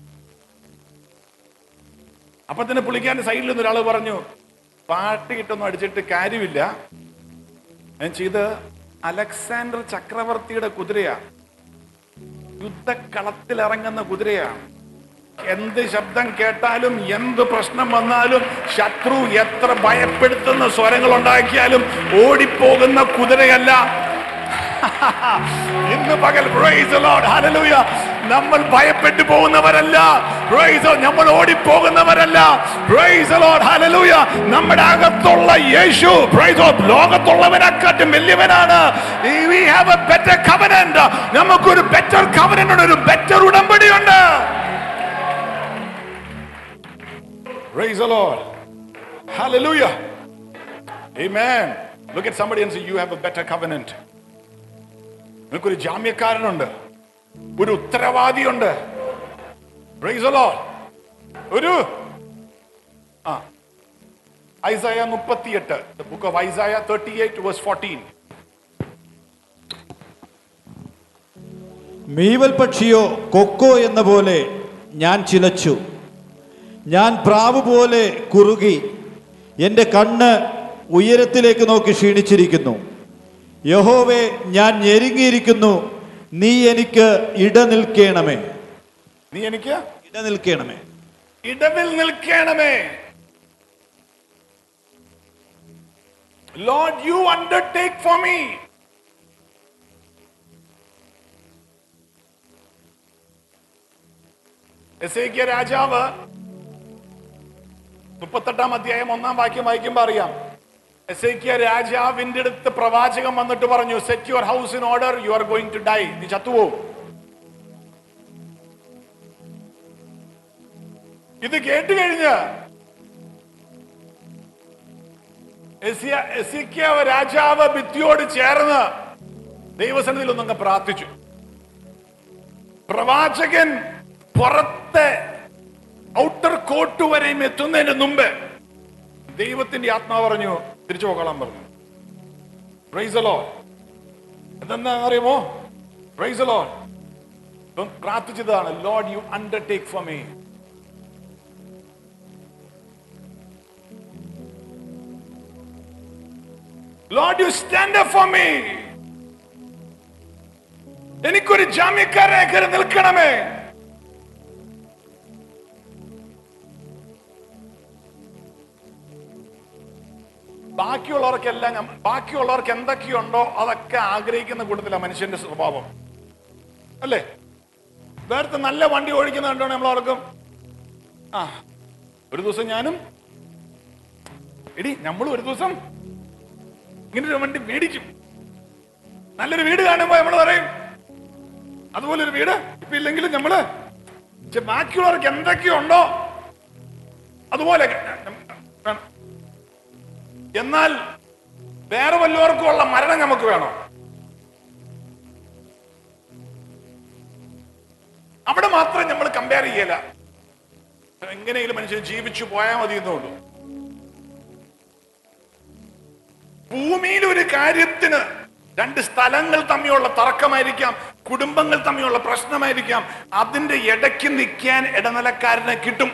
അപ്പൊ തന്നെ പുള്ളിക്കാരന്റെ സൈഡിൽ നിന്ന് ഒരാൾ പറഞ്ഞു, പാട്ടിയിട്ടൊന്നും അടിച്ചിട്ട് കാര്യമില്ല, ഇത് അലക്സാണ്ടർ ചക്രവർത്തിയുടെ കുതിരയാ, യുദ്ധക്കളത്തിലിറങ്ങുന്ന കുതിരയാണ്. എന്ത് ശബ്ദം കേട്ടാലും, എന്ത് പ്രശ്നം വന്നാലും, ശത്രു എത്ര ഭയപ്പെടുത്തുന്ന സ്വരങ്ങൾ ഉണ്ടാക്കിയാലും ഓടിപ്പോകുന്ന കുതിരയല്ല. ഇന്ന് പകൽ പ്രൈസ് ദി ലോർഡ്, ഹല്ലേലൂയ, നമ്മൾ ഭയപ്പെട്ടു പോകുന്നവരല്ല. പ്രൈസ് ദി ലോർഡ്, നമ്മൾ ഓടിപ്പോകുന്നവരല്ല. പ്രൈസ് ദി ലോർഡ്, ഹല്ലേലൂയ, നമ്മുടെ അകത്തുള്ള യേശു പ്രൈസ് ദി ലോർഡ് ലോകത്തുള്ളവനെക്കാട്ടും വലിയവനാണ്. We have a better covenant. നമുക്കൊരു ബെറ്റർ കവനന്റ് ഉണ്ട്, ഒരു ബെറ്റർ ഉടമ്പടിയുണ്ട്. Praise the Lord. Hallelujah. Amen. Look at somebody and say, you have a better covenant. നിനക്കൊരു ജാമ്യക്കാരനുണ്ട്, ഒരു ഉത്തരവാദിയുണ്ട്. Praise the Lord. ഒരു Isaiah 38, the book of Isaiah 38 verse 14. മീവൽ പക്ഷിയോ കൊക്കോ എന്ന പോലെ ഞാൻ ചിലച്ചു, ഞാൻ പ്രാവ് പോലെ കുറുകി, എൻ്റെ കണ്ണ് ഉയരത്തിലേക്ക് നോക്കി ക്ഷീണിച്ചിരിക്കുന്നു. യഹോവേ, ഞാൻ ഞെരുങ്ങിയിരിക്കുന്നു, നീ എനിക്ക് ഇടനിൽക്കണമേ. നീ എനിക്ക് ഇടനിൽക്കണമേ. ഇടവിൽ നിൽക്കണമേ. Lord, you undertake for me. എസേക്കിയ രാജാവ് 38 അധ്യായം 1 വാക്യം വായിക്കുമ്പോൾ അറിയാം. എസേക്കിയ രാജാവിന്റെ അടുത്ത് പ്രവാചകൻ വന്നിട്ട് പറഞ്ഞു, set your house in order, you are going to die. നീ ചത്തുപോകും. ഇത് കേട്ട് കഴിഞ്ഞ് എസേക്കിയ രാജാവ് ഭിത്തിയോട് ചേർന്ന് ദൈവസന്നിധിയിൽ ഒന്നങ്ങ് പ്രാർത്ഥിച്ചു. പ്രവാചകൻ പുറത്തെ ഔട്ടർ കോട്ട് വരെയും എത്തുന്നതിന് മുമ്പ് ദൈവത്തിന്റെ ആത്മാവ് പറഞ്ഞു, തിരിച്ചു പോകാൻ പറഞ്ഞു. Praise the Lord. എന്തെന്നാ അറിയുമോ? Praise the Lord. പ്രാർത്ഥിച്ചതാണ്, Lord you undertake for me. Lord, you stand up for me. എനിക്കൊരു ജാമ്യക്കാരനെ കയറി നിൽക്കണമേ. ബാക്കിയുള്ളവർക്ക് എന്തൊക്കെയുണ്ടോ അതൊക്കെ ആഗ്രഹിക്കുന്ന കൂട്ടത്തിലാണ് മനുഷ്യന്റെ സ്വഭാവം, അല്ലേ? വേറെ നല്ല വണ്ടി ഓടിക്കുന്ന കണ്ടോ നമ്മൾ ഓർക്കും, ഒരു ദിവസം ഞാനും നമ്മളും ഒരു ദിവസം ഇങ്ങനൊരു വണ്ടി മേടിക്കും. നല്ലൊരു വീട് കാണുമ്പോ നമ്മൾ പറയും അതുപോലെ ഒരു വീട് ഇപ്പൊ ഇല്ലെങ്കിലും നമ്മള് ബാക്കിയുള്ളവർക്ക് എന്തൊക്കെയുണ്ടോ അതുപോലെ വേണം. എന്നാൽ വേറെ വല്ലവർക്കും ഉള്ള മരണം നമുക്ക് വേണോ? അവിടെ മാത്രം നമ്മൾ കമ്പയർ ചെയ്യല. എങ്ങനെയെങ്കിലും മനുഷ്യൻ ജീവിച്ചു പോയാൽ മതി എന്നുള്ളൂ. ഭൂമിയിൽ ഒരു കാര്യത്തിന് രണ്ട് സ്ഥലങ്ങൾ തമ്മിലുള്ള തർക്കമായിരിക്കാം, കുടുംബങ്ങൾ തമ്മിലുള്ള പ്രശ്നമായിരിക്കാം, അതിന്റെ ഇടയ്ക്ക് നിൽക്കാൻ ഇടനിലക്കാരനെ കിട്ടും.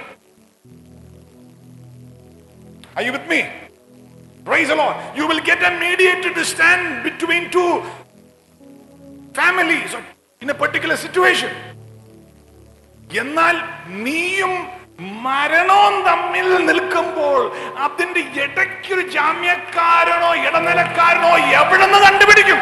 Are you with me? Praise the Lord. You will get a mediator to stand between two families in a particular situation. എന്നാൽ നീയും മരണവും തമ്മിൽ നിൽക്കുമ്പോൾ അതിന്റെ ഇടയ്ക്കൊരു ജാമ്യക്കാരനോ ഇടനിലക്കാരനോ എവിടെ നിന്ന് കണ്ടുപിടിക്കും?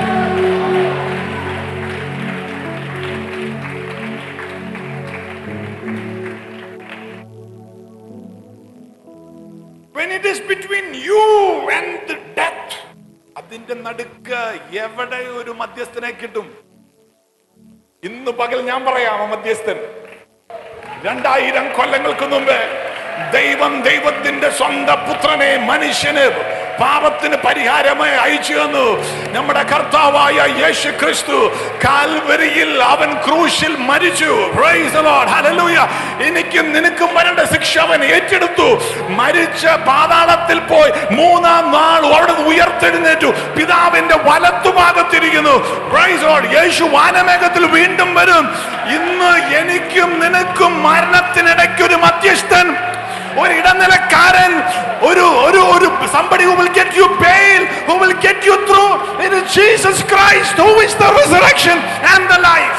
When it is between you and the death, അതിന്റെ നടുക്ക് എവിടെ ഒരു മധ്യസ്ഥനെ കിട്ടും? ഇന്ന് പകൽ ഞാൻ പറയാം, മധ്യസ്ഥൻ 2000 കൊല്ലങ്ങൾക്ക് മുമ്പ് ദൈവത്തിന്റെ സ്വന്തം പുത്രനെ മനുഷ്യന് പാപത്തിന് പരിഹാരമായി അയച്ചു തന്നു. നമ്മുടെ കർത്താവായ യേശു ക്രിസ്തു കാൽവരിയിൽ അവൻ ക്രൂശിൽ മരിച്ചു. Praise the Lord. Hallelujah. എനിക്കും നിനക്കും വരേണ്ട ശിക്ഷ അവൻ ഏറ്റെടുത്തു. മരിച്ച പാതാളത്തിൽ പോയി 3-ാം നാൾ അവിടെ ഉയർത്തെഴുന്നേറ്റു. പിതാവിന്റെ വലത്തുഭാഗത്തിരിക്കുന്നു. Praise the Lord. യേശു വാനമേഘത്തിൽ വീണ്ടും വരും. ഇന്ന് എനിക്കും നിനക്കും മരണത്തിനിടയ്ക്ക് ഒരു മധ്യസ്ഥൻ, ഒരു ഇടനിലക്കാരൻ, ഒരു somebody who will get you bail, who will get you through. It is Jesus Christ, who is the resurrection and the life.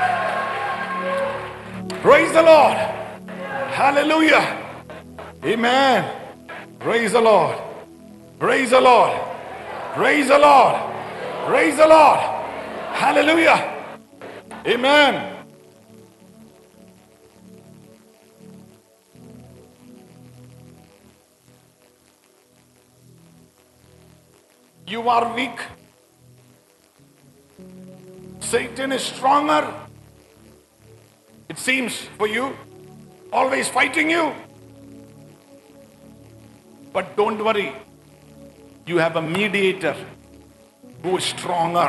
Praise the Lord. Hallelujah. Amen. Praise the Lord. Praise the Lord. Praise the Lord. Praise the Lord. Hallelujah. Amen. You are weak. Satan is stronger. It seems for you, always fighting you. But don't worry, you have a mediator who is stronger.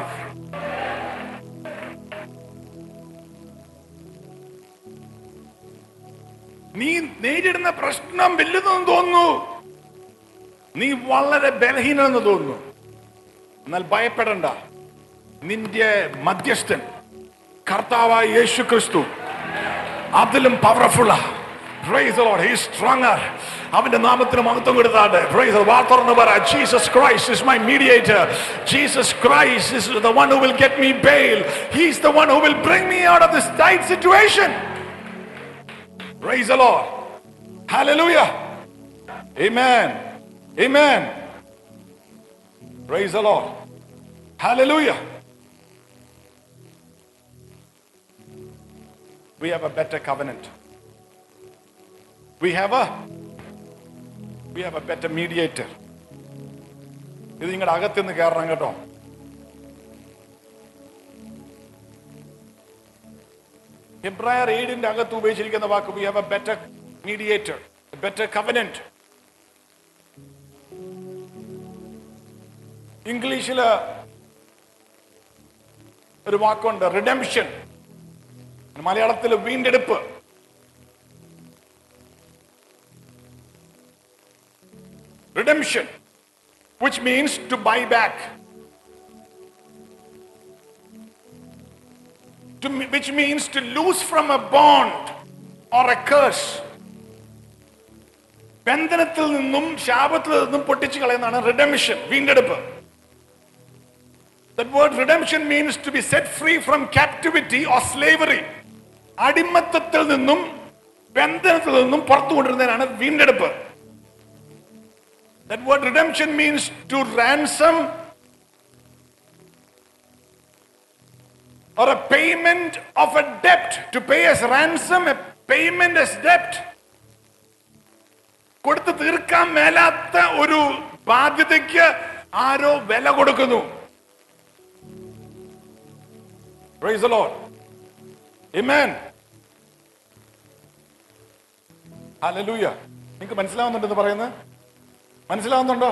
നീ നേരിടുന്ന പ്രശ്നം വലുതെന്ന് തോന്നുന്നു, നീ വളരെ ബലഹീനെന്ന് തോന്നുന്നു. എന്നാൽ ഭയപ്പെടണ്ട, നിന്റെ മധ്യസ്ഥൻ കർത്താവായ യേശു ക്രിസ്തു അതിലും പവർഫുള്ളാ. Praise the Lord, he is stronger. അവന്റെ നാമത്തിന് മഹത്വം കൊടുത്താട്ടെ. Praise the Lord. തുറന്ന് പറ, Jesus Christ is my mediator. Jesus Christ is the one who will get me bail. He is the one who will bring me out of this tight situation. Praise the Lord. Hallelujah. Amen. Amen. Praise the Lord. Hallelujah. We have a better covenant. We have a better mediator. ഇത് നിങ്ങളുടെ അകത്തുനിന്ന് കയറണം കേട്ടോ. എബ്രായർ 7 അകത്ത് ഉപയോഗിച്ചിരിക്കുന്ന വാക്ക് we have a better mediator, a better covenant. ഇംഗ്ലീഷില് ഒരു വാക്കുണ്ട്, റിഡംഷൻ. മലയാളത്തിൽ വീണ്ടെടുപ്പ്. Redemption, which means to buy back, which means to lose from a bond or a curse. ബന്ധനത്തിൽ നിന്നും ശാപത്തിൽ നിന്നും പൊട്ടിച്ചു കളയുന്നതാണ് redemption, വീണ്ടെടുപ്പ്. That word redemption means to be set free from captivity or slavery. അടിമത്തത്തിൽ നിന്നും ബന്ധനത്തിൽ നിന്നും പുറത്തു കൊണ്ടുവരുന്നതിനാണ് വീണ്ടെടുപ്പ്. That word redemption means to ransom or a payment of a debt. To pay as ransom, a payment as debt. കൊടുത്തു തീർക്കാൻ മേലാത്ത ഒരു ബാധ്യതയ്ക്ക് ആരോ വില കൊടുക്കുന്നു. Praise the Lord. Amen. Hallelujah. നിങ്ങൾക്ക് മനസ്സിലാവുന്നുണ്ടെന്ന് പറയുന്നത്? മനസ്സിലാവുന്നുണ്ടോ?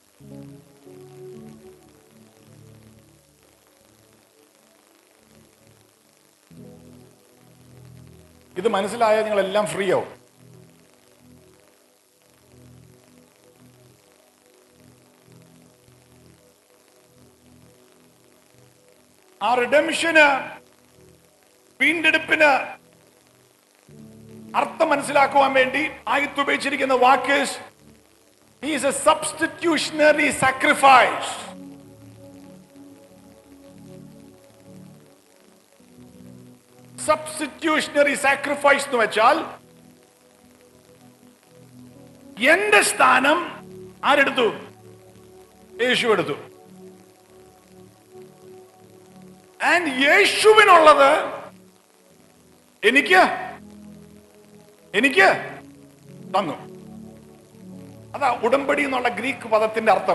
ഇത് മനസ്സിലായാൽ നിങ്ങൾ എല്ലാം ഫ്രീ ആവും. ആ റിഡംഷന്, വീണ്ടെടുപ്പിന് അർത്ഥം മനസ്സിലാക്കുവാൻ വേണ്ടി ആയത്ത് ഉപയോഗിച്ചിരിക്കുന്ന വാക്ക് he is a substitutionary sacrifice. Substitutionary sacrifice എന്ന് വെച്ചാൽ എന്റെ സ്ഥാനം ആരെടുത്തു? യേശു എടുത്തു. ആൻഡ് യേശുവിനുള്ളത് എനിക്ക് തന്നു. അതാ ഉടമ്പടി എന്നുള്ള ഗ്രീക്ക് പദത്തിന്റെ അർത്ഥം.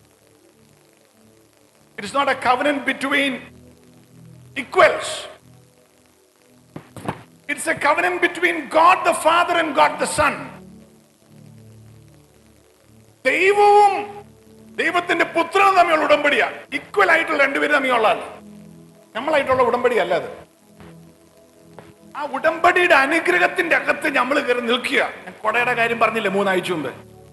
It is not a covenant between equals. It's a covenant between God the Father and God the Son. ദൈവവും ദൈവത്തിന്റെ പുത്രനും തമ്മിലുള്ള ഉടമ്പടിയാ. ഈക്വൽ ആയിട്ടുള്ള രണ്ടുപേരും തമ്മിലുള്ളതല്ല, നമ്മളായിട്ടുള്ള ഉടമ്പടി അല്ല അത്. ആ ഉടമ്പടിയുടെ അനുഗ്രഹത്തിന്റെ അകത്ത് നമ്മൾ കയറി നിൽക്കുക. ഞാൻ കൊടയുടെ കാര്യം പറഞ്ഞില്ലേ 3 ആഴ്ച മുമ്പ്.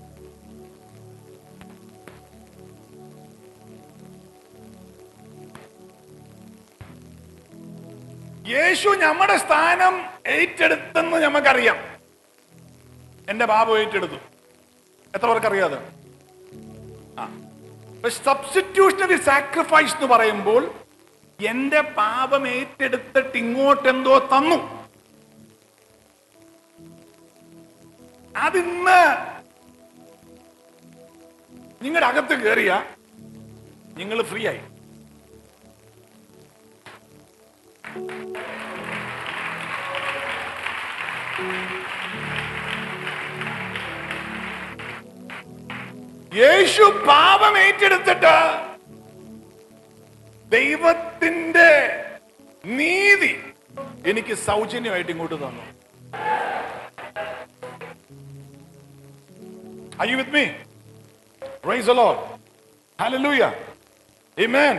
യേശു നമ്മുടെ സ്ഥാനം ഏറ്റെടുത്തെന്ന് നമുക്കറിയാം. എന്റെ ബാബു ഏറ്റെടുത്തു. എത്ര പേർക്ക് അറിയാതെ? സബ്സ്റ്റിറ്റ്യൂഷണറി സാക്രിഫൈസ് എന്ന് പറയുമ്പോൾ എന്റെ പാപം ഏറ്റെടുത്തിട്ട് ഇങ്ങോട്ടെന്തോ തന്നു. അതിന്ന് നിങ്ങളുടെ അകത്ത് കയറിയ നിങ്ങൾ ഫ്രീ ആയി. യേശു പാപം ഏറ്റെടുത്തിട്ട് ദൈവത്തിന്റെ നീതി എനിക്ക് സൗജന്യമായിട്ട് ഇങ്ങോട്ട് തന്നു. Are you with me? Praise the Lord. Hallelujah. Amen.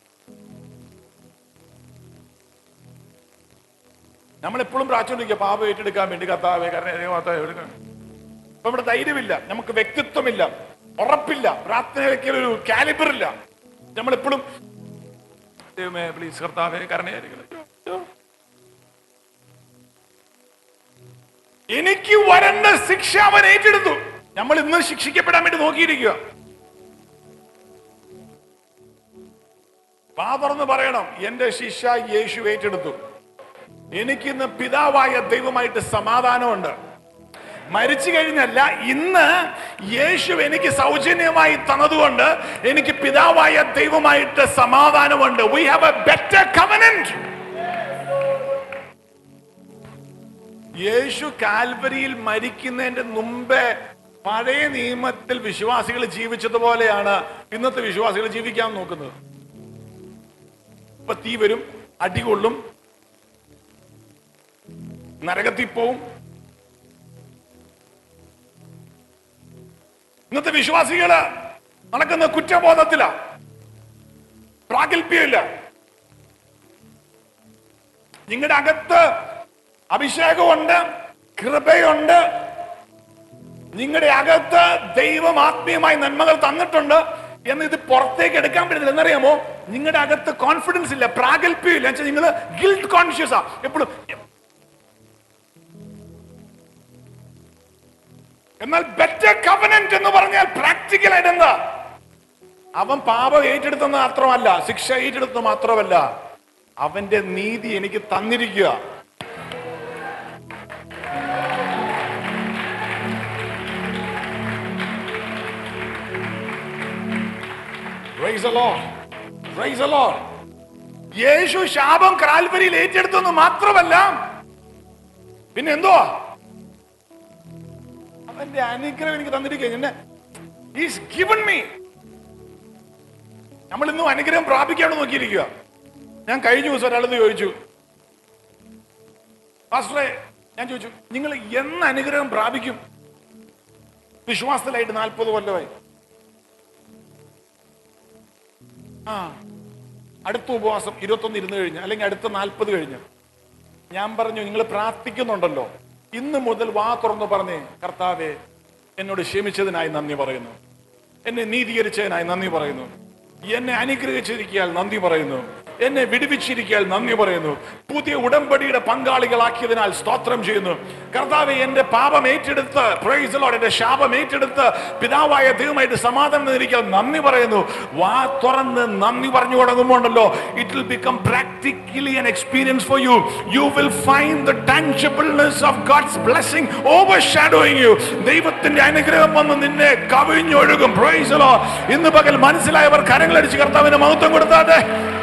നമ്മളെപ്പോഴും പ്രാർത്ഥിക്കുക പാപം ഏറ്റെടുക്കാൻ വേണ്ടി, കർത്താവേ കാരണം നമ്മുടെ ധൈര്യമില്ല, നമുക്ക് വ്യക്തിത്വമില്ല, ഉറപ്പില്ല, പ്രാർത്ഥനയ്ക്ക് ഒരു കാലിബർ ഇല്ല. നമ്മളെപ്പോഴും ദൈവമേ പ്ലീസ് കർത്താവേ കരുണയായിരിക്കണം, എനിക്ക് വരേണ്ട ശിക്ഷ അവൻ ഏറ്റെടുത്തു. നമ്മൾ ഇന്ന് ശിക്ഷിക്കപ്പെടാൻ വേണ്ടി നോക്കിയിരിക്കുക. വാ തുറന്ന് പറയണം, എന്റെ ശിക്ഷ യേശു ഏറ്റെടുത്തു. എനിക്കിന്ന് പിതാവായ ദൈവമായിട്ട് സമാധാനമുണ്ട്. മരിച്ചു കഴിഞ്ഞല്ല, ഇന്ന് യേശു എനിക്ക് സൗജന്യമായി തന്നതുകൊണ്ട് എനിക്ക് പിതാവായ ദൈവമായിട്ട് സമാധാനമുണ്ട്. We have a better covenant. യേശു കാൽവരിയിൽ മരിക്കുന്നതിന്റെ മുമ്പേ പഴയ നിയമത്തിൽ വിശ്വാസികൾ ജീവിച്ചതുപോലെയാണ് ഇന്നത്തെ വിശ്വാസികൾ ജീവിക്കാൻ നോക്കുന്നത്. ഇപ്പൊ തീ വരും, അടികൊള്ളും, നരകത്തിൽ പോവും. ഇന്നത്തെ വിശ്വാസികള് നടക്കുന്ന കുറ്റബോധത്തില, പ്രാഗൽഭ്യമില്ല. നിങ്ങളുടെ അകത്ത് അഭിഷേകമുണ്ട്, കൃപയുണ്ട്, നിങ്ങളുടെ അകത്ത് ദൈവം ആത്മീയമായി നന്മകൾ തന്നിട്ടുണ്ട് എന്ന് ഇത് പുറത്തേക്ക് എടുക്കാൻ പറ്റില്ല. എന്നറിയാമോ? നിങ്ങളുടെ അകത്ത് കോൺഫിഡൻസ് ഇല്ല, പ്രാഗൽഭ്യം ഇല്ല. നിങ്ങൾ ഗിൽറ്റ് കോൺഷ്യസ് ആ എപ്പോഴും. എന്നാൽ ബെറ്റർ കവനന്റ് എന്ന് പറഞ്ഞാൽ പ്രാക്ടിക്കൽ ആയിട്ട് എന്താ? അവൻ പാപം ഏറ്റെടുത്തെന്ന് മാത്രമല്ല, ശിക്ഷ ഏറ്റെടുത്തു മാത്രമല്ല, അവന്റെ നീതി എനിക്ക് തന്നിരിക്കുക. Praise the Lord. Praise the Lord. യേശു ശാപം കാൽവരിയിൽ ഏറ്റെടുത്തെന്ന് മാത്രമല്ല, പിന്നെ എന്തോ അവന്റെ അനുഗ്രഹം എനിക്ക് തന്നിരിക്കുക. He's given me. നമ്മൾ ഇന്നും അനുഗ്രഹം പ്രാപിക്കാണ് നോക്കിയിരിക്കുക. ഞാൻ കഴിഞ്ഞ ദിവസം ഒരാളത് ചോദിച്ചു, പാസ്റ്ററെ, ഞാൻ ചോദിച്ചു, നിങ്ങൾ എന്ന് അനുഗ്രഹം പ്രാപിക്കും? വിശ്വാസത്തിലായിട്ട് 40 കൊല്ലമായി. അടുത്ത ഉപവാസം 21 ഇരുന്ന് കഴിഞ്ഞ്, അല്ലെങ്കിൽ അടുത്ത 40 കഴിഞ്ഞ്. ഞാൻ പറഞ്ഞു, നിങ്ങൾ പ്രാർത്ഥിക്കുന്നുണ്ടല്ലോ, ഇന്ന് മുതൽ വാ തുറന്ന് പറഞ്ഞേ, കർത്താവേ എന്നോട് ക്ഷമിച്ചതിനായി നന്ദി പറയുന്നു, എന്നെ നീതീകരിച്ചതിനായി നന്ദി പറയുന്നു, എന്നെ അനുഗ്രഹിച്ചിരിക്കാൻ നന്ദി പറയുന്നു, എന്നെ വിടുവിച്ചിരിക്കാൻ നന്ദി പറയുന്നു, പുതിയ ഉടമ്പടിയുടെ പങ്കാളികളാക്കിയതിനാൽ സ്തോത്രം ചെയ്യുന്നു. കർത്താവേ എന്റെ പാപം ഏറ്റെടുത്ത്, പ്രൈസ് ദി ലോർഡ്, എന്റെ ശാപം ഏറ്റെടുത്ത് പിതാവായ ദൈവമായിട്ട് സമാധാനം നേടിക്കാൻ നന്ദി പറയുന്നു. വാ തുറന്ന് നന്ദി പറഞ്ഞു തുടങ്ങുമ്പോണ്ടല്ലോ, it will become practically an experience for you. You will find the tangibleness of God's blessing overshadowing you. ദൈവത്തിന്റെ അനുഗ്രഹം വന്ന് നിന്നെ കവിഞ്ഞൊഴുകും. Price the Lord. ഇന്ന് പകൽ മനസ്സിലായവർ കരങ്ങളടിച്ച് കർത്താവിന് മഹത്വം കൊടുത്താട്ടെ.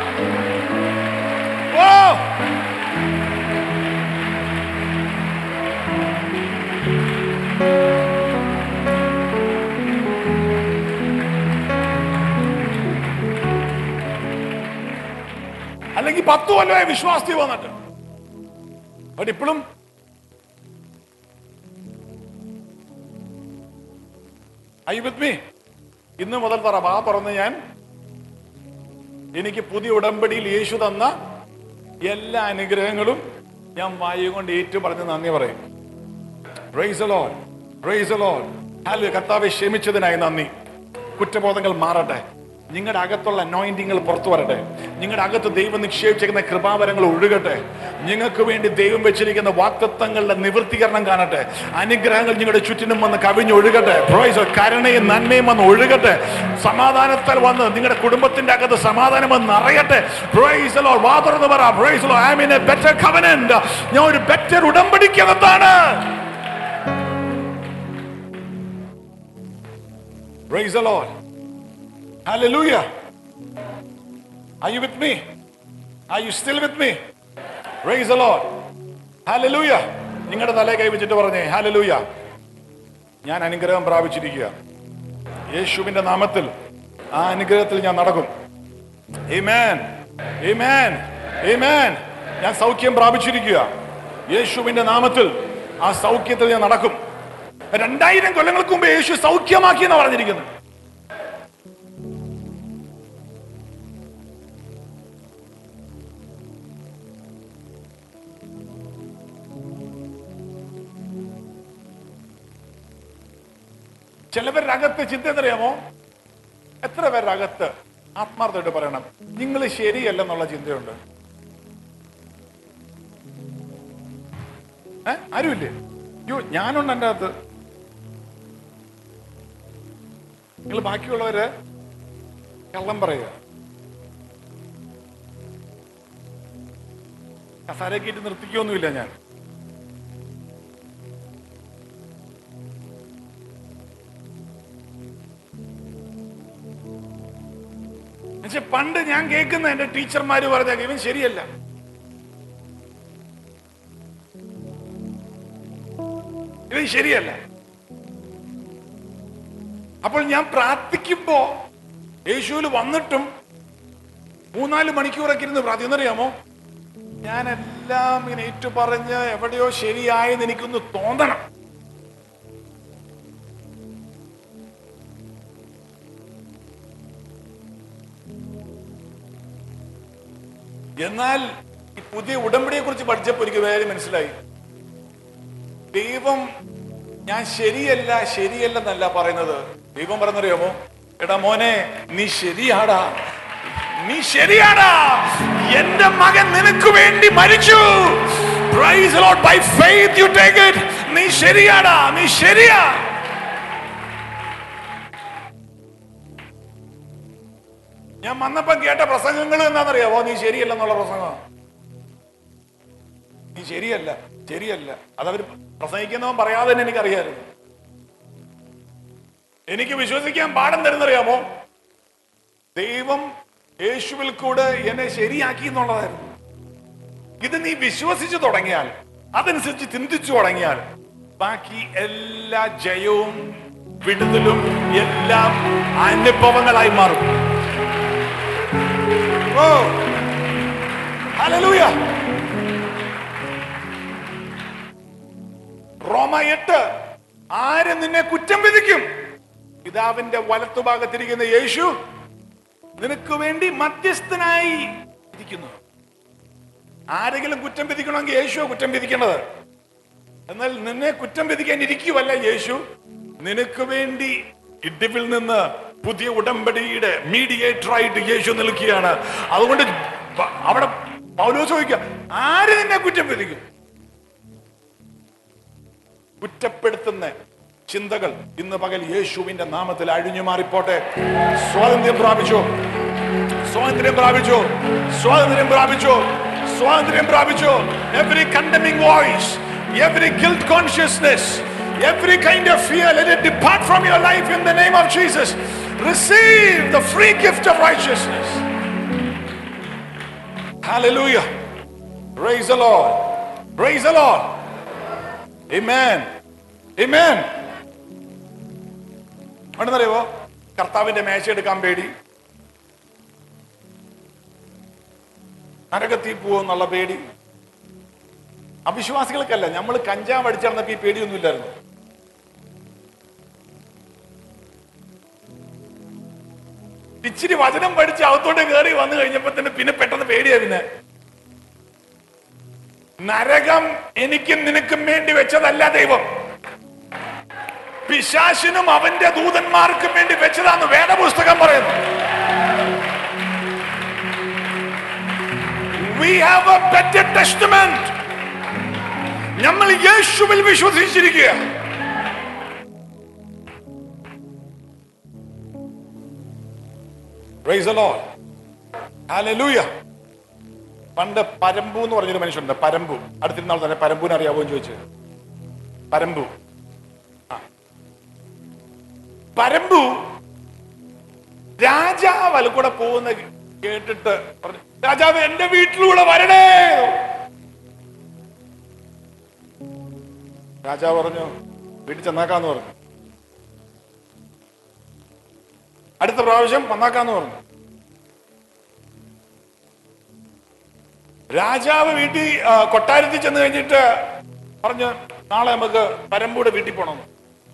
അല്ലെങ്കിൽ 10 കൊല്ലമായി വിശ്വാസത്തിൽ വന്നിട്ട് ഇപ്പോഴും Are you with me? ഇന്ന് മുതൽ പറ, വാ തുറന്ന് ഞാൻ എനിക്ക് പുതിയ ഉടമ്പടിയിൽ യേശു തന്ന എല്ലാ അനുഗ്രഹങ്ങളും ഞാൻ വായു കൊണ്ട് ഏറ്റു പറഞ്ഞ് നന്ദി പറയും. Praise the Lord. Praise the Lord. Hallelujah. കർത്താവേ ക്ഷമിച്ചതിനായി നന്ദി. കുറ്റബോധങ്ങൾ മാറട്ടെ, നിങ്ങളുടെ അകത്തുള്ള അനോയിന്റിങ്ങൾ പുറത്തു വരട്ടെ, നിങ്ങളുടെ അകത്ത് ദൈവം നിക്ഷേപിച്ചിരിക്കുന്ന കൃപാവരങ്ങൾ ഒഴുകട്ടെ, നിങ്ങൾക്ക് വേണ്ടി ദൈവം വെച്ചിരിക്കുന്ന വാഗ്ദത്തങ്ങളുടെ നിവൃത്തീകരണം കാണട്ടെ, അനുഗ്രഹങ്ങൾ നിങ്ങളുടെ ചുറ്റിനും വന്ന് കവിഞ്ഞൊഴുകട്ടെ, കരുണയും നന്മയും വന്ന് ഒഴുകട്ടെ, സമാധാനത്താൽ വന്ന് നിങ്ങളുടെ കുടുംബത്തിന്റെ അകത്ത് സമാധാനം വന്ന് നിറയട്ടെ. Praise the Lord. വാ തുറന്ന് പറ, Praise the Lord. I am in a better covenant. ഞാൻ ഒരു ബെറ്റർ ഉടമ്പടിക്കകത്താണ്. Praise the Lord. Hallelujah. Are you with me? Are you still with me? Praise the Lord. Hallelujah. നിങ്ങളുടെ തലയെ കൈവച്ചിട്ട് പറഞ്ഞേ, Hallelujah. ഞാൻ അനുഗ്രഹം പ്രാപിച്ചിരിക്കുക. യേശുവിന്റെ നാമത്തിൽ ആ അനുഗ്രഹത്തിൽ ഞാൻ നടക്കും. Amen. Amen. Amen. ഞാൻ സൗഖ്യം പ്രാപിച്ചിരിക്കുക. യേശുവിന്റെ നാമത്തിൽ ആ സൗഖ്യത്തിൽ ഞാൻ നടക്കും. 2000 കൊല്ലങ്ങൾക്ക് മുമ്പ് യേശു സൗഖ്യമാക്കി എന്നാണ് പറഞ്ഞിരിക്കുന്നത്. ചിലവരുടെ അകത്ത് ചിന്ത എന്നറിയാമോ? എത്ര പേരുടെ അകത്ത് ആത്മാർത്ഥമായിട്ട് പറയണം, നിങ്ങൾ ശരിയല്ലെന്നുള്ള ചിന്തയുണ്ട്? ആരുമില്ലേ? അയ്യോ, ഞാനുണ്ട് എൻ്റെ അകത്ത്. നിങ്ങൾ ബാക്കിയുള്ളവര് കള്ളം പറയുക. കസാരക്കേറ്റ് നിർത്തിക്കൊന്നുമില്ല ഞാൻ. പക്ഷെ പണ്ട് ഞാൻ കേൾക്കുന്ന എന്റെ ടീച്ചർമാര് പറഞ്ഞ ഇവൻ ശരിയല്ല, ഇവൻ ശരിയല്ല. അപ്പോൾ ഞാൻ പ്രാർത്ഥിക്കുമ്പോ യേശുവിൽ വന്നിട്ടും 3-4 മണിക്കൂറൊക്കെ ഇരുന്ന് പ്രാർത്ഥിക്കുന്നറിയാമോ? ഞാനെല്ലാം ഇങ്ങനെ ഏറ്റു പറഞ്ഞ് എവിടെയോ ശരിയായെന്ന് എനിക്കൊന്ന് തോന്നണം. എന്നാൽ ഈ പുതിയ ഉടമ്പടിയെ കുറിച്ച് പഠിച്ചപ്പോൾ എനിക്ക് വേറെ മനസ്സിലായി. ദൈവം ഞാൻ ശരിയല്ലെന്നല്ല പറയുന്നത്. ദൈവം പറഞ്ഞറിയാമോ? എടാ മോനെ, നീ ശരിയാടാ, എന്റെ മകൻ നിനക്ക് വേണ്ടി മരിച്ചു. Praise the Lord. By faith you take it. നീ ശരിയാടാ, നീ ശരിയാ. ഞാൻ വന്നപ്പോ കേട്ട പ്രസംഗങ്ങൾ എന്താണെന്നറിയാമോ? നീ ശരിയല്ലെന്നുള്ള പ്രസംഗം. നീ ശരിയല്ല. അതവര് പ്രസംഗിക്കുന്നവൻ പറയാതെ തന്നെ എനിക്കറിയാമായിരുന്നു. എനിക്ക് വിശ്വസിക്കാൻ പാഠം തരുന്നറിയാമോ? ദൈവം യേശുവിൽ കൂടെ എന്നെ ശരിയാക്കി എന്നുള്ളതായിരുന്നു. ഇത് നീ വിശ്വസിച്ചു തുടങ്ങിയാൽ, അതനുസരിച്ച് ചിന്തിച്ചു തുടങ്ങിയാൽ, ബാക്കി എല്ലാ ജയവും വിടുതലും എല്ലാം അനുഭവങ്ങളായി മാറും. ഓ ഹല്ലേലൂയ. റോമ 8, ആര് നിന്നെ കുറ്റം വിധിക്കും? പിതാവിന്റെ വലത്തുഭാഗത്തിരിക്കുന്ന യേശു നിനക്ക് വേണ്ടി മധ്യസ്ഥനായി ഇരിക്കുന്നു. ആരെങ്കിലും കുറ്റം വിധിക്കണമെങ്കിൽ യേശു കുറ്റം വിധിക്കേണ്ടത്. എന്നാൽ നിന്നെ കുറ്റം വിധിക്കാൻ ഇരിക്കുവല്ല യേശു, നിനക്ക് വേണ്ടി ഇടിവിൽ നിന്ന് പുതിയ ഉടമ്പടിയുടെ മീഡിയേറ്റർ ആയിട്ട് യേശു നിൽക്കുകയാണ്. അതുകൊണ്ട് അവിടെ പൗലോസ് ചോദിക്കുക, ആര് നിന്നെ കുറ്റം വിധിക്കും? കുറ്റപ്പെടുത്തുന്ന ചിന്തകൾ ഇന്ന് പകൽ യേശുവിന്റെ നാമത്തിൽ അഴിഞ്ഞു മാറിപ്പോട്ടെ. സ്വാതന്ത്ര്യം പ്രാപിച്ചു. Every condemning voice, every guilt consciousness, every kind of fear, let it depart from your life in the name of Jesus. Receive the free gift of righteousness. Hallelujah. Praise the Lord. Amen. അറിയോ? കർത്താവിന്റെ മേശ എടുക്കാൻ പേടി, നരകത്തിൽ പോവെന്നുള്ള പേടി. അവിശ്വാസികൾക്കല്ല, നമ്മൾ കഞ്ചാവ് അടിച്ചിടന്നപ്പോ ഈ പേടിയൊന്നും ഇല്ലായിരുന്നു. ഇച്ചിരി വചനം പഠിച്ച് അകത്തോട്ട് കയറി വന്നു കഴിഞ്ഞപ്പോ തന്നെ പിന്നെ പെട്ടെന്ന് പേടിയാ. പിന്നെ നരകം എനിക്കും നിനക്കും വേണ്ടി വെച്ചതല്ല ദൈവം, പിശാചിനും അവന്റെ ദൂതന്മാർക്കും വേണ്ടി വെച്ചതാന്ന് വേദപുസ്തകം പറയുന്നു. We have a better testament. നമ്മൾ യേശുവിൽ വിശ്വസിച്ചിരിക്കുക. Praise the Lord. Hallelujah. പണ്ട് പരമ്പു എന്ന് പറഞ്ഞൊരു മനുഷ്യനുണ്ട്. പരമ്പു അടുത്തിരുന്നാൾ തന്നെ. പരമ്പുവിനെ അറിയാവോ എന്ന് ചോദിച്ചു. പരമ്പു രാജാവ് അൽക്കൂടെ പോകുന്ന കേട്ടിട്ട് പറഞ്ഞു, രാജാവ് എന്റെ വീട്ടിലൂടെ വരണേ. രാജാവ് പറഞ്ഞു, വീട്ടിൽ ചെന്നാക്കാന്ന് പറഞ്ഞു. അടുത്ത പ്രാവശ്യം വന്നാക്കാന്ന് പറഞ്ഞു. രാജാവ് വീട്ടിൽ കൊട്ടാരത്തിൽ ചെന്ന് കഴിഞ്ഞിട്ട് പറഞ്ഞു, നാളെ നമുക്ക് പരമ്പൂടെ വീട്ടിൽ പോകണമെന്ന്.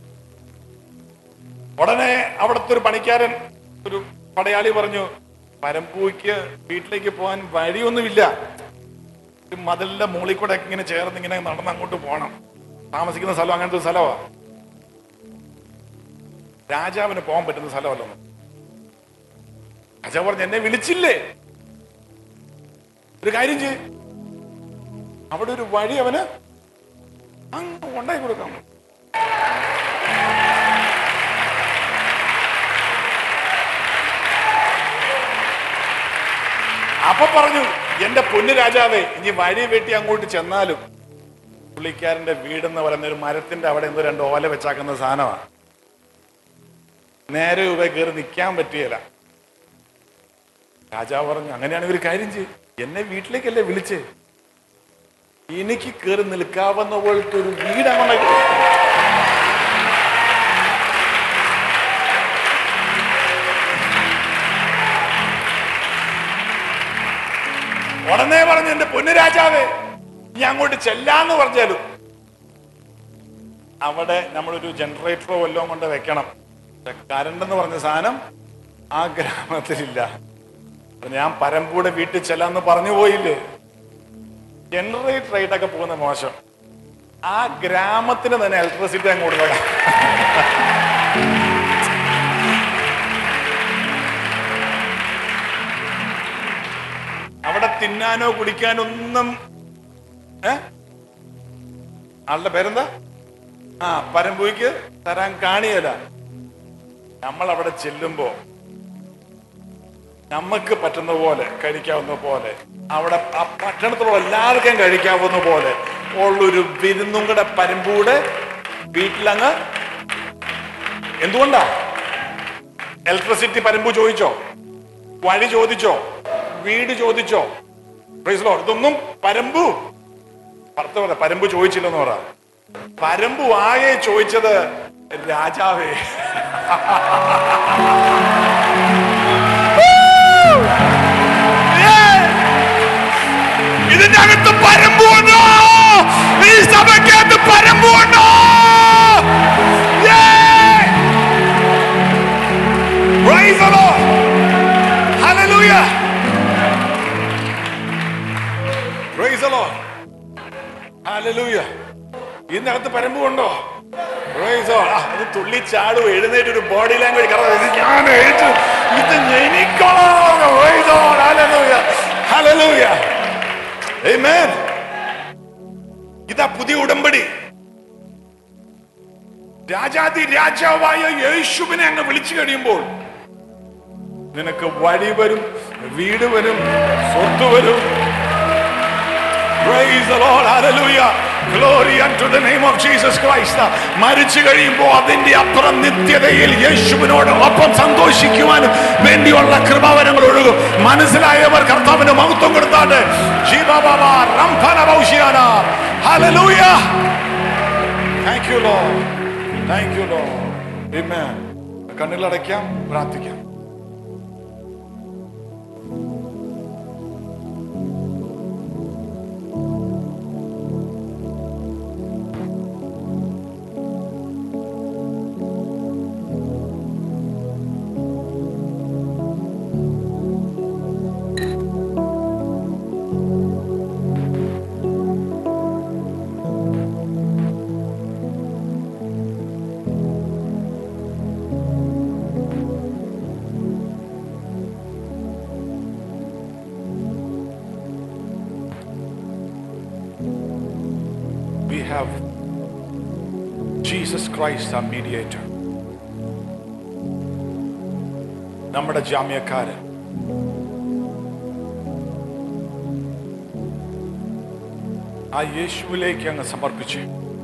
ഉടനെ അവിടുത്തെ ഒരു പണിക്കാരൻ, ഒരു പടയാളി പറഞ്ഞു, പരമ്പൂയ്ക്ക് വീട്ടിലേക്ക് പോകാൻ വഴിയൊന്നുമില്ല, ഒരു മതിലിന്റെ മുകളിൽ കൂടെ ഇങ്ങനെ ചേർന്ന് ഇങ്ങനെ നടന്ന് അങ്ങോട്ട് പോകണം. താമസിക്കുന്ന സ്ഥലം അങ്ങനത്തെ ഒരു സ്ഥലമാണ്. രാജാവിന് പോകാൻ പറ്റുന്ന സ്ഥലമല്ലെന്ന്. രാജാവ് പറഞ്ഞു, എന്നെ വിളിച്ചില്ലേ, ഒരു കാര്യം ചെയ്യ്, അവിടെ ഒരു വഴി അവന് അങ്ങ് ഉണ്ടാക്കി കൊടുക്കാം. അപ്പൊ പറഞ്ഞു, എന്റെ പൊന്നു രാജാവേ, ഇനി വഴി വെട്ടി അങ്ങോട്ട് ചെന്നാലും പുള്ളിക്കാരന്റെ വീടെന്ന് പറയുന്ന ഒരു മരത്തിന്റെ അവിടെ എന്തോ 2 ഓല വെച്ചാക്കുന്ന സാധനമാണ്. നേരെ കയറി നിൽക്കാൻ പറ്റിയല്ല. രാജാവ് പറഞ്ഞു, അങ്ങനെയാണെങ്കിൽ ഒരു കാര്യം ചെയ്യും, എന്നെ വീട്ടിലേക്കല്ലേ വിളിച്ചേ, എനിക്ക് കയറി നിൽക്കാവുന്ന പോലത്തെ ഒരു വീട് അങ്ങനെ. ഉടനെ പറഞ്ഞു, എന്റെ പൊന്നു രാജാവേ, ഇനി അങ്ങോട്ട് ചെല്ലാന്ന് പറഞ്ഞാലും അവിടെ നമ്മളൊരു ജനറേറ്ററോ വല്ലതും കൊണ്ട് വെക്കണം. കറണ്ട് എന്ന് പറഞ്ഞ സാധനം ആ ഗ്രാമത്തിലില്ല. ഞാൻ പരമ്പൂടെ വീട്ടിൽ ചെല്ലാന്ന് പറഞ്ഞു പോയില്ലേ. ജനറേറ്റർ ആയിട്ടൊക്കെ പോകുന്ന മോശം, ആ ഗ്രാമത്തിന് തന്നെ ഇലക്ട്രിസിറ്റി അങ്ങോട്ട് കൊടുക്കാം. അവിടെ തിന്നാനോ കുടിക്കാനോ ഒന്നും. ആളുടെ പേരെന്താ? പരമ്പൂയ്ക്ക് തരാൻ കാണിയല്ല. നമ്മൾ അവിടെ ചെല്ലുമ്പോ നമുക്ക് പറ്റുന്ന പോലെ കഴിക്കാവുന്ന പോലെ, അവിടെ ആ പട്ടണത്തിലുള്ള എല്ലാവർക്കും കഴിക്കാവുന്ന പോലെ ഉള്ളൊരു വിരുന്നും കൂടെ പരമ്പൂടെ വീട്ടിലങ്ങ്. എന്തുകൊണ്ടാ? ഇലക്ട്രിസിറ്റി പരമ്പു ചോദിച്ചോ, വഴി ചോദിച്ചോ, വീട് ചോദിച്ചോ? Praise the Lord. ഇതൊന്നും പരമ്പു പരമ്പു ചോദിച്ചില്ലെന്ന് പറ. പരമ്പു ആകെ ചോദിച്ചത് രാജാവേ, ഇതിന്റെ അകത്ത് പരമ്പുണ്ടോ? ഈ സഭയ്ക്കകത്ത് പരമ്പുണ്ടോ? Praise the Lord. Hallelujah. Praise the Lord. Hallelujah. ഇതിനകത്ത് പരമ്പുണ്ടോ? Praise the Lord. അത് തുള്ളി ചാടും, എഴുന്നേറ്റ് ഒരു ബോഡി ലാംഗ്വേജ്. ഞാൻ ഏറ്റു ഇത് എനിക്കോ. Praise the Lord. Hallelujah. Hallelujah. Amen. ഇതാ പുതിയ ഉടമ്പടി. രാജാതി രാജാവായ യേശുവിനെ അങ്ങ് വിളിച്ചു കഴിയുമ്പോൾ നിനക്ക് വഴി വരും, വീട് വരും, സ്വത്ത് വരും. Praise the Lord. Hallelujah. Glory unto the name of Jesus Christ. മരിച്ചു കഴിയുമ്പോൾ അതിന്റെ അപ്പുറം നിത്യതയിൽ യേശുവിനോട് ഒപ്പം സന്തോഷിക്കുവാനും വേണ്ടിയുള്ള കൃപാവരങ്ങൾ ഒഴുകും. മനസ്സിലായവർ കർത്താവിന് മഹത്വം കൊടുത്താട്ടെ. Hallelujah. Thank you Lord. Thank you Lord. Amen. കണ്ണുകളടയ്ക്കാം, പ്രാർത്ഥിക്കാം. We have Jesus Christ our mediator. നമ്മുടെ ജാമ്യക്കാരൻ. ആ യേശുവിലേക്ക് അങ്ങ് സമർപ്പിച്ച്,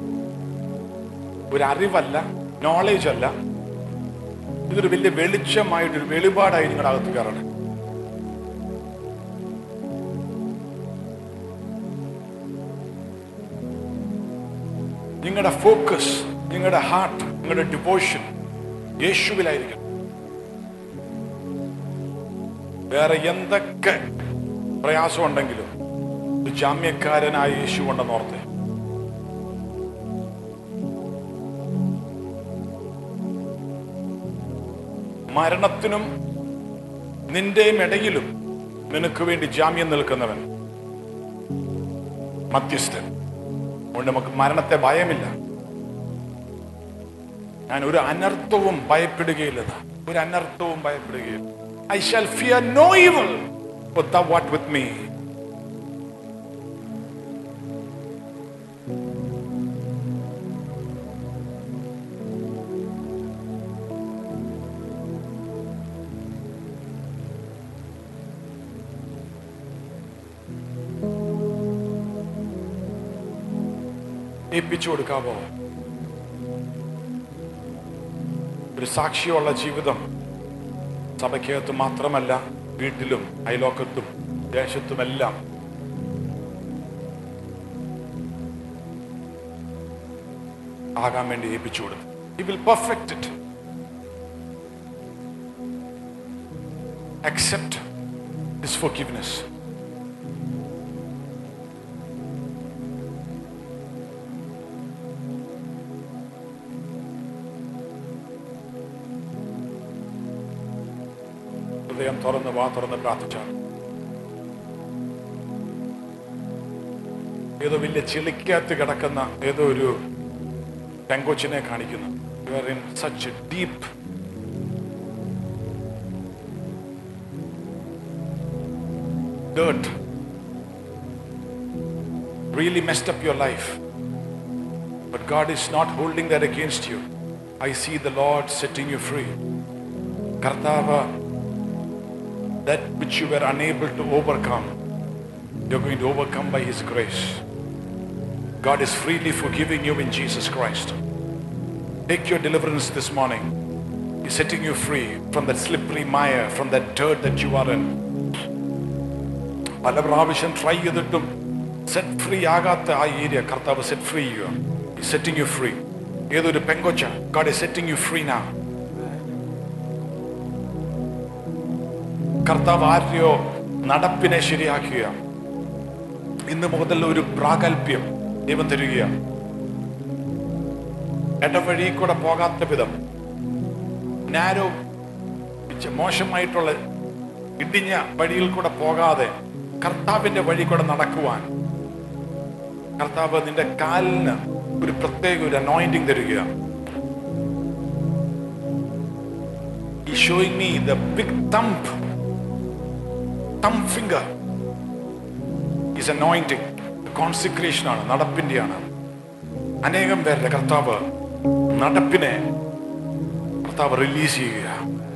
ഒരു അറിവല്ല, നോളേജ് അല്ല, ഇതൊരു വലിയ വെളിച്ചമായിട്ടൊരു വെളിപാടായി നിങ്ങളുടെ അകത്ത് കയറണം. നിങ്ങളുടെ ഫോക്കസ്, നിങ്ങളുടെ ഹാർട്ട്, നിങ്ങളുടെ ഡിവോഷൻ യേശുവിലായിരിക്കണം. വേറെ എന്തൊക്കെ പ്രയാസം ഉണ്ടെങ്കിലും ഒരു ജാമ്യക്കാരനായ യേശു ഉണ്ടെന്ന് ഓർത്തേ. മരണത്തിനും നിന്റെയും ഇടയിലും നിനക്ക് വേണ്ടി ജാമ്യം നിൽക്കുന്നവൻ മധ്യസ്ഥൻ. അതുകൊണ്ട് നമുക്ക് മരണത്തെ ഭയമില്ല. ഞാൻ ഒരു അനർത്ഥവും ഭയപ്പെടുകയില്ല. ഒരു അനർത്ഥവും ഭയപ്പെടുകയില്ല. I shall fear no evil, for thou art with me. ഏൽപ്പിച്ചു കൊടുക്കാവോ? ഒരു സാക്ഷിയുള്ള ജീവിതം സഭയ്ക്കകത്ത് മാത്രമല്ല, വീട്ടിലും അയലോക്കത്തും ദേശത്തുമെല്ലാം ആകാൻ വേണ്ടി ഏൽപ്പിച്ചു കൊടുത്തു. He will perfect it. Accept His forgiveness. ഹൃദയം തുറന്ന് വാ തുറന്ന് പ്രാർത്ഥിച്ചാൽ ഏതോ വലിയ ചെളിക്കകത്ത് കിടക്കുന്ന ഏതോ ഒരു പെങ്കൊച്ചിനെ കാണിക്കുന്നു. You are in such a deep dirt, really messed up your life, but God is not holding that against you. I see the Lord setting you free. കർത്താവ്, that which you were unable to overcome, you're going to overcome by His grace. God is freely forgiving you in Jesus Christ. Take your deliverance this morning. He's setting you free from that slippery mire, from that dirt that you are in. പല പ്രാവശ്യം try ചെയ്തിട്ടും set free ആകാത്ത ആ area കർത്താവ് set free ചെയ്യുക. He's setting you free. ഏതൊരു പെങ്കൊച്ച, God is setting you free now. കർത്താവ് ആരെയോ നടപ്പിനെ ശരിയാക്കുക. ഇന്ന് മുതൽ ഒരു പ്രാഗൽഭ്യം ദൈവം തരിക. ഇടവഴി കൂടെ പോകാത്ത വിധം, നാരോ മോശമായിട്ടുള്ള ഇടിഞ്ഞ വഴിയിൽ കൂടെ പോകാതെ കർത്താവിന്റെ വഴി കൂടെ നടക്കുവാൻ കർത്താവ് നിന്റെ കാലിന് ഒരു പ്രത്യേക ഒരു അനോയിന്റിങ് തരിക. He's showing me the big thumb finger is anointing. Consecration ആണ്, നടപ്പിന്റെയാണ്. അനേകം പേരുടെ കർത്താവ് നടപ്പിനെ കർത്താവ് റിലീസ് ചെയ്യുക.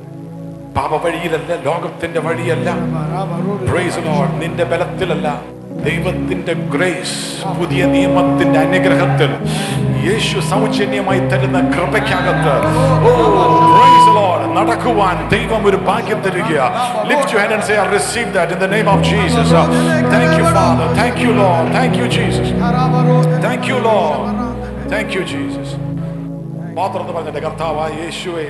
പാപ വഴിയിലല്ല, ലോകത്തിന്റെ വഴിയല്ല, പ്രൈസ് ലോർഡ്, നിന്റെ ബലത്തിലല്ല, ദൈവത്തിന്റെ ഗ്രേസ്, പുതിയ നിയമത്തിന്റെ അനുഗ്രഹത്തിൽ, യേശു സൗജന്യമായി തരുന്ന കൃപയ്ക്കകത്ത് പ്രൈസ് ലോർഡ് നടക്കുവാൻ ദൈവം ഒരു ഭാഗ്യം തരിക. Lift your hand and say, I receive that in the name of Jesus. Thank you, Father. Thank you, Lord. Thank you, Jesus. Thank you, Lord. Thank you, Jesus. പാത്രത്ത് പറഞ്ഞിട്ട്, കർത്താവായ യേശുവേ,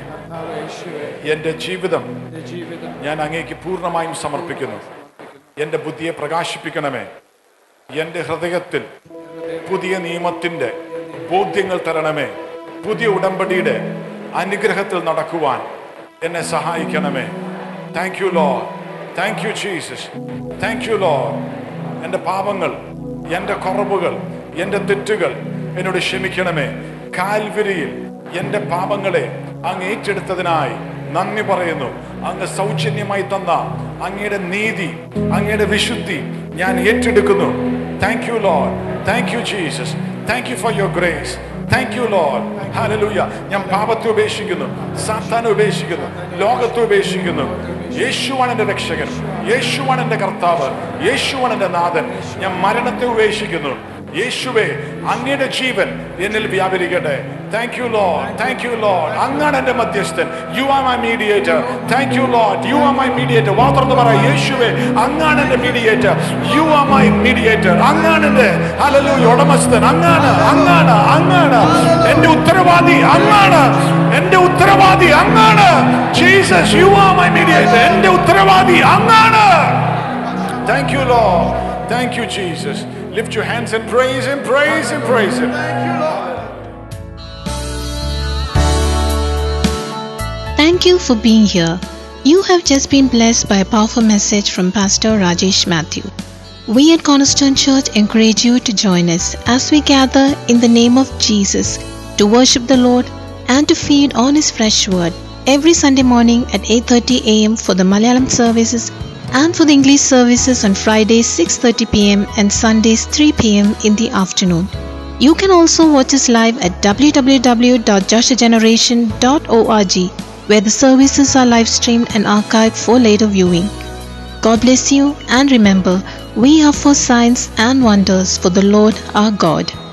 എന്റെ ജീവിതം ഞാൻ അങ്ങേക്ക് പൂർണ്ണമായും സമർപ്പിക്കുന്നു. എന്റെ ബുദ്ധിയെ പ്രകാശിപ്പിക്കണമേ. എന്റെ ഹൃദയത്തിൽ പുതിയ നിയമത്തിന്റെ ബോധ്യങ്ങൾ തരണമേ. പുതിയ ഉടമ്പടിയുടെ അനുഗ്രഹത്തിൽ നടക്കുവാൻ എന്നെ സഹായിക്കണമേ. Thank you Lord. Thank you Jesus. Thank you Lord. എൻ്റെ പാപങ്ങൾ, എൻ്റെ കുറവുകൾ, എൻ്റെ തെറ്റുകൾ എന്നോട് ക്ഷമിക്കണമേ. കാൽവരിയിൽ എൻ്റെ പാപങ്ങളെ അങ്ങ് ഏറ്റെടുത്തതിനായി നന്ദി പറയുന്നു. അങ്ങ് സൗജന്യമായി തന്ന അങ്ങയുടെ നീതി, അങ്ങയുടെ വിശുദ്ധി ഞാൻ ഏറ്റെടുക്കുന്നു. Thank you Lord. Thank you Jesus. Thank you for your grace. Thank you Lord. Hallelujah. ഞാൻ പാപത്തെ ഉപേക്ഷിക്കുന്നു, സാത്താനെ ഉപേക്ഷിക്കുന്നു, ലോകത്തെ ഉപേക്ഷിക്കുന്നു. യേശുവാണ് എൻ്റെ രക്ഷകൻ, യേശുവാണ് എൻ്റെ കർത്താവ്, യേശുവാണ് എൻ്റെ നാഥൻ. ഞാൻ മരണത്തെ ഉപേക്ഷിക്കുന്നു. യേശുവേ, അങ്ങയുടെ ജീവൻ എന്നിൽ വ്യാപരിക്കട്ടെ. Thank you Lord. Thank you Lord. അങ്ങാണ് എൻ്റെ മധ്യസ്ഥൻ. You are my mediator. Thank you Lord. You are my mediator. വാ തുറന്ന് പറ, യേശുവേ, അങ്ങാണ് എൻ്റെ mediator. You are my mediator. അങ്ങാണ് എൻ്റെ ഹല്ലേലൂയ ഉടമസ്ഥൻ. അങ്ങാണ്, അങ്ങാണ്, അങ്ങാണ് എൻ്റെ ഉത്തരവാദി. അങ്ങാണ് എൻ്റെ ഉത്തരവാദി. അങ്ങാണ് Jesus. You are my mediator. എൻ്റെ ഉത്തരവാദി അങ്ങാണ്. Thank you Lord. Thank you Jesus. Lift your hands and praise Him, praise Him, praise Him. Thank you, Lord. Thank you for being here. You have just been blessed by a powerful message from Pastor Rajesh Matthew. We at Cornerstone Church encourage you to join us as we gather in the name of Jesus to worship the Lord and to feed on His fresh word every Sunday morning at 8:30 a.m. for the Malayalam services and for the English services on Fridays 6:30 p.m. and Sundays 3 p.m. in the afternoon. You can also watch us live at www.joshageneration.org, where the services are live streamed and archived for later viewing. God bless you, and remember, we are for signs and wonders for the Lord our God.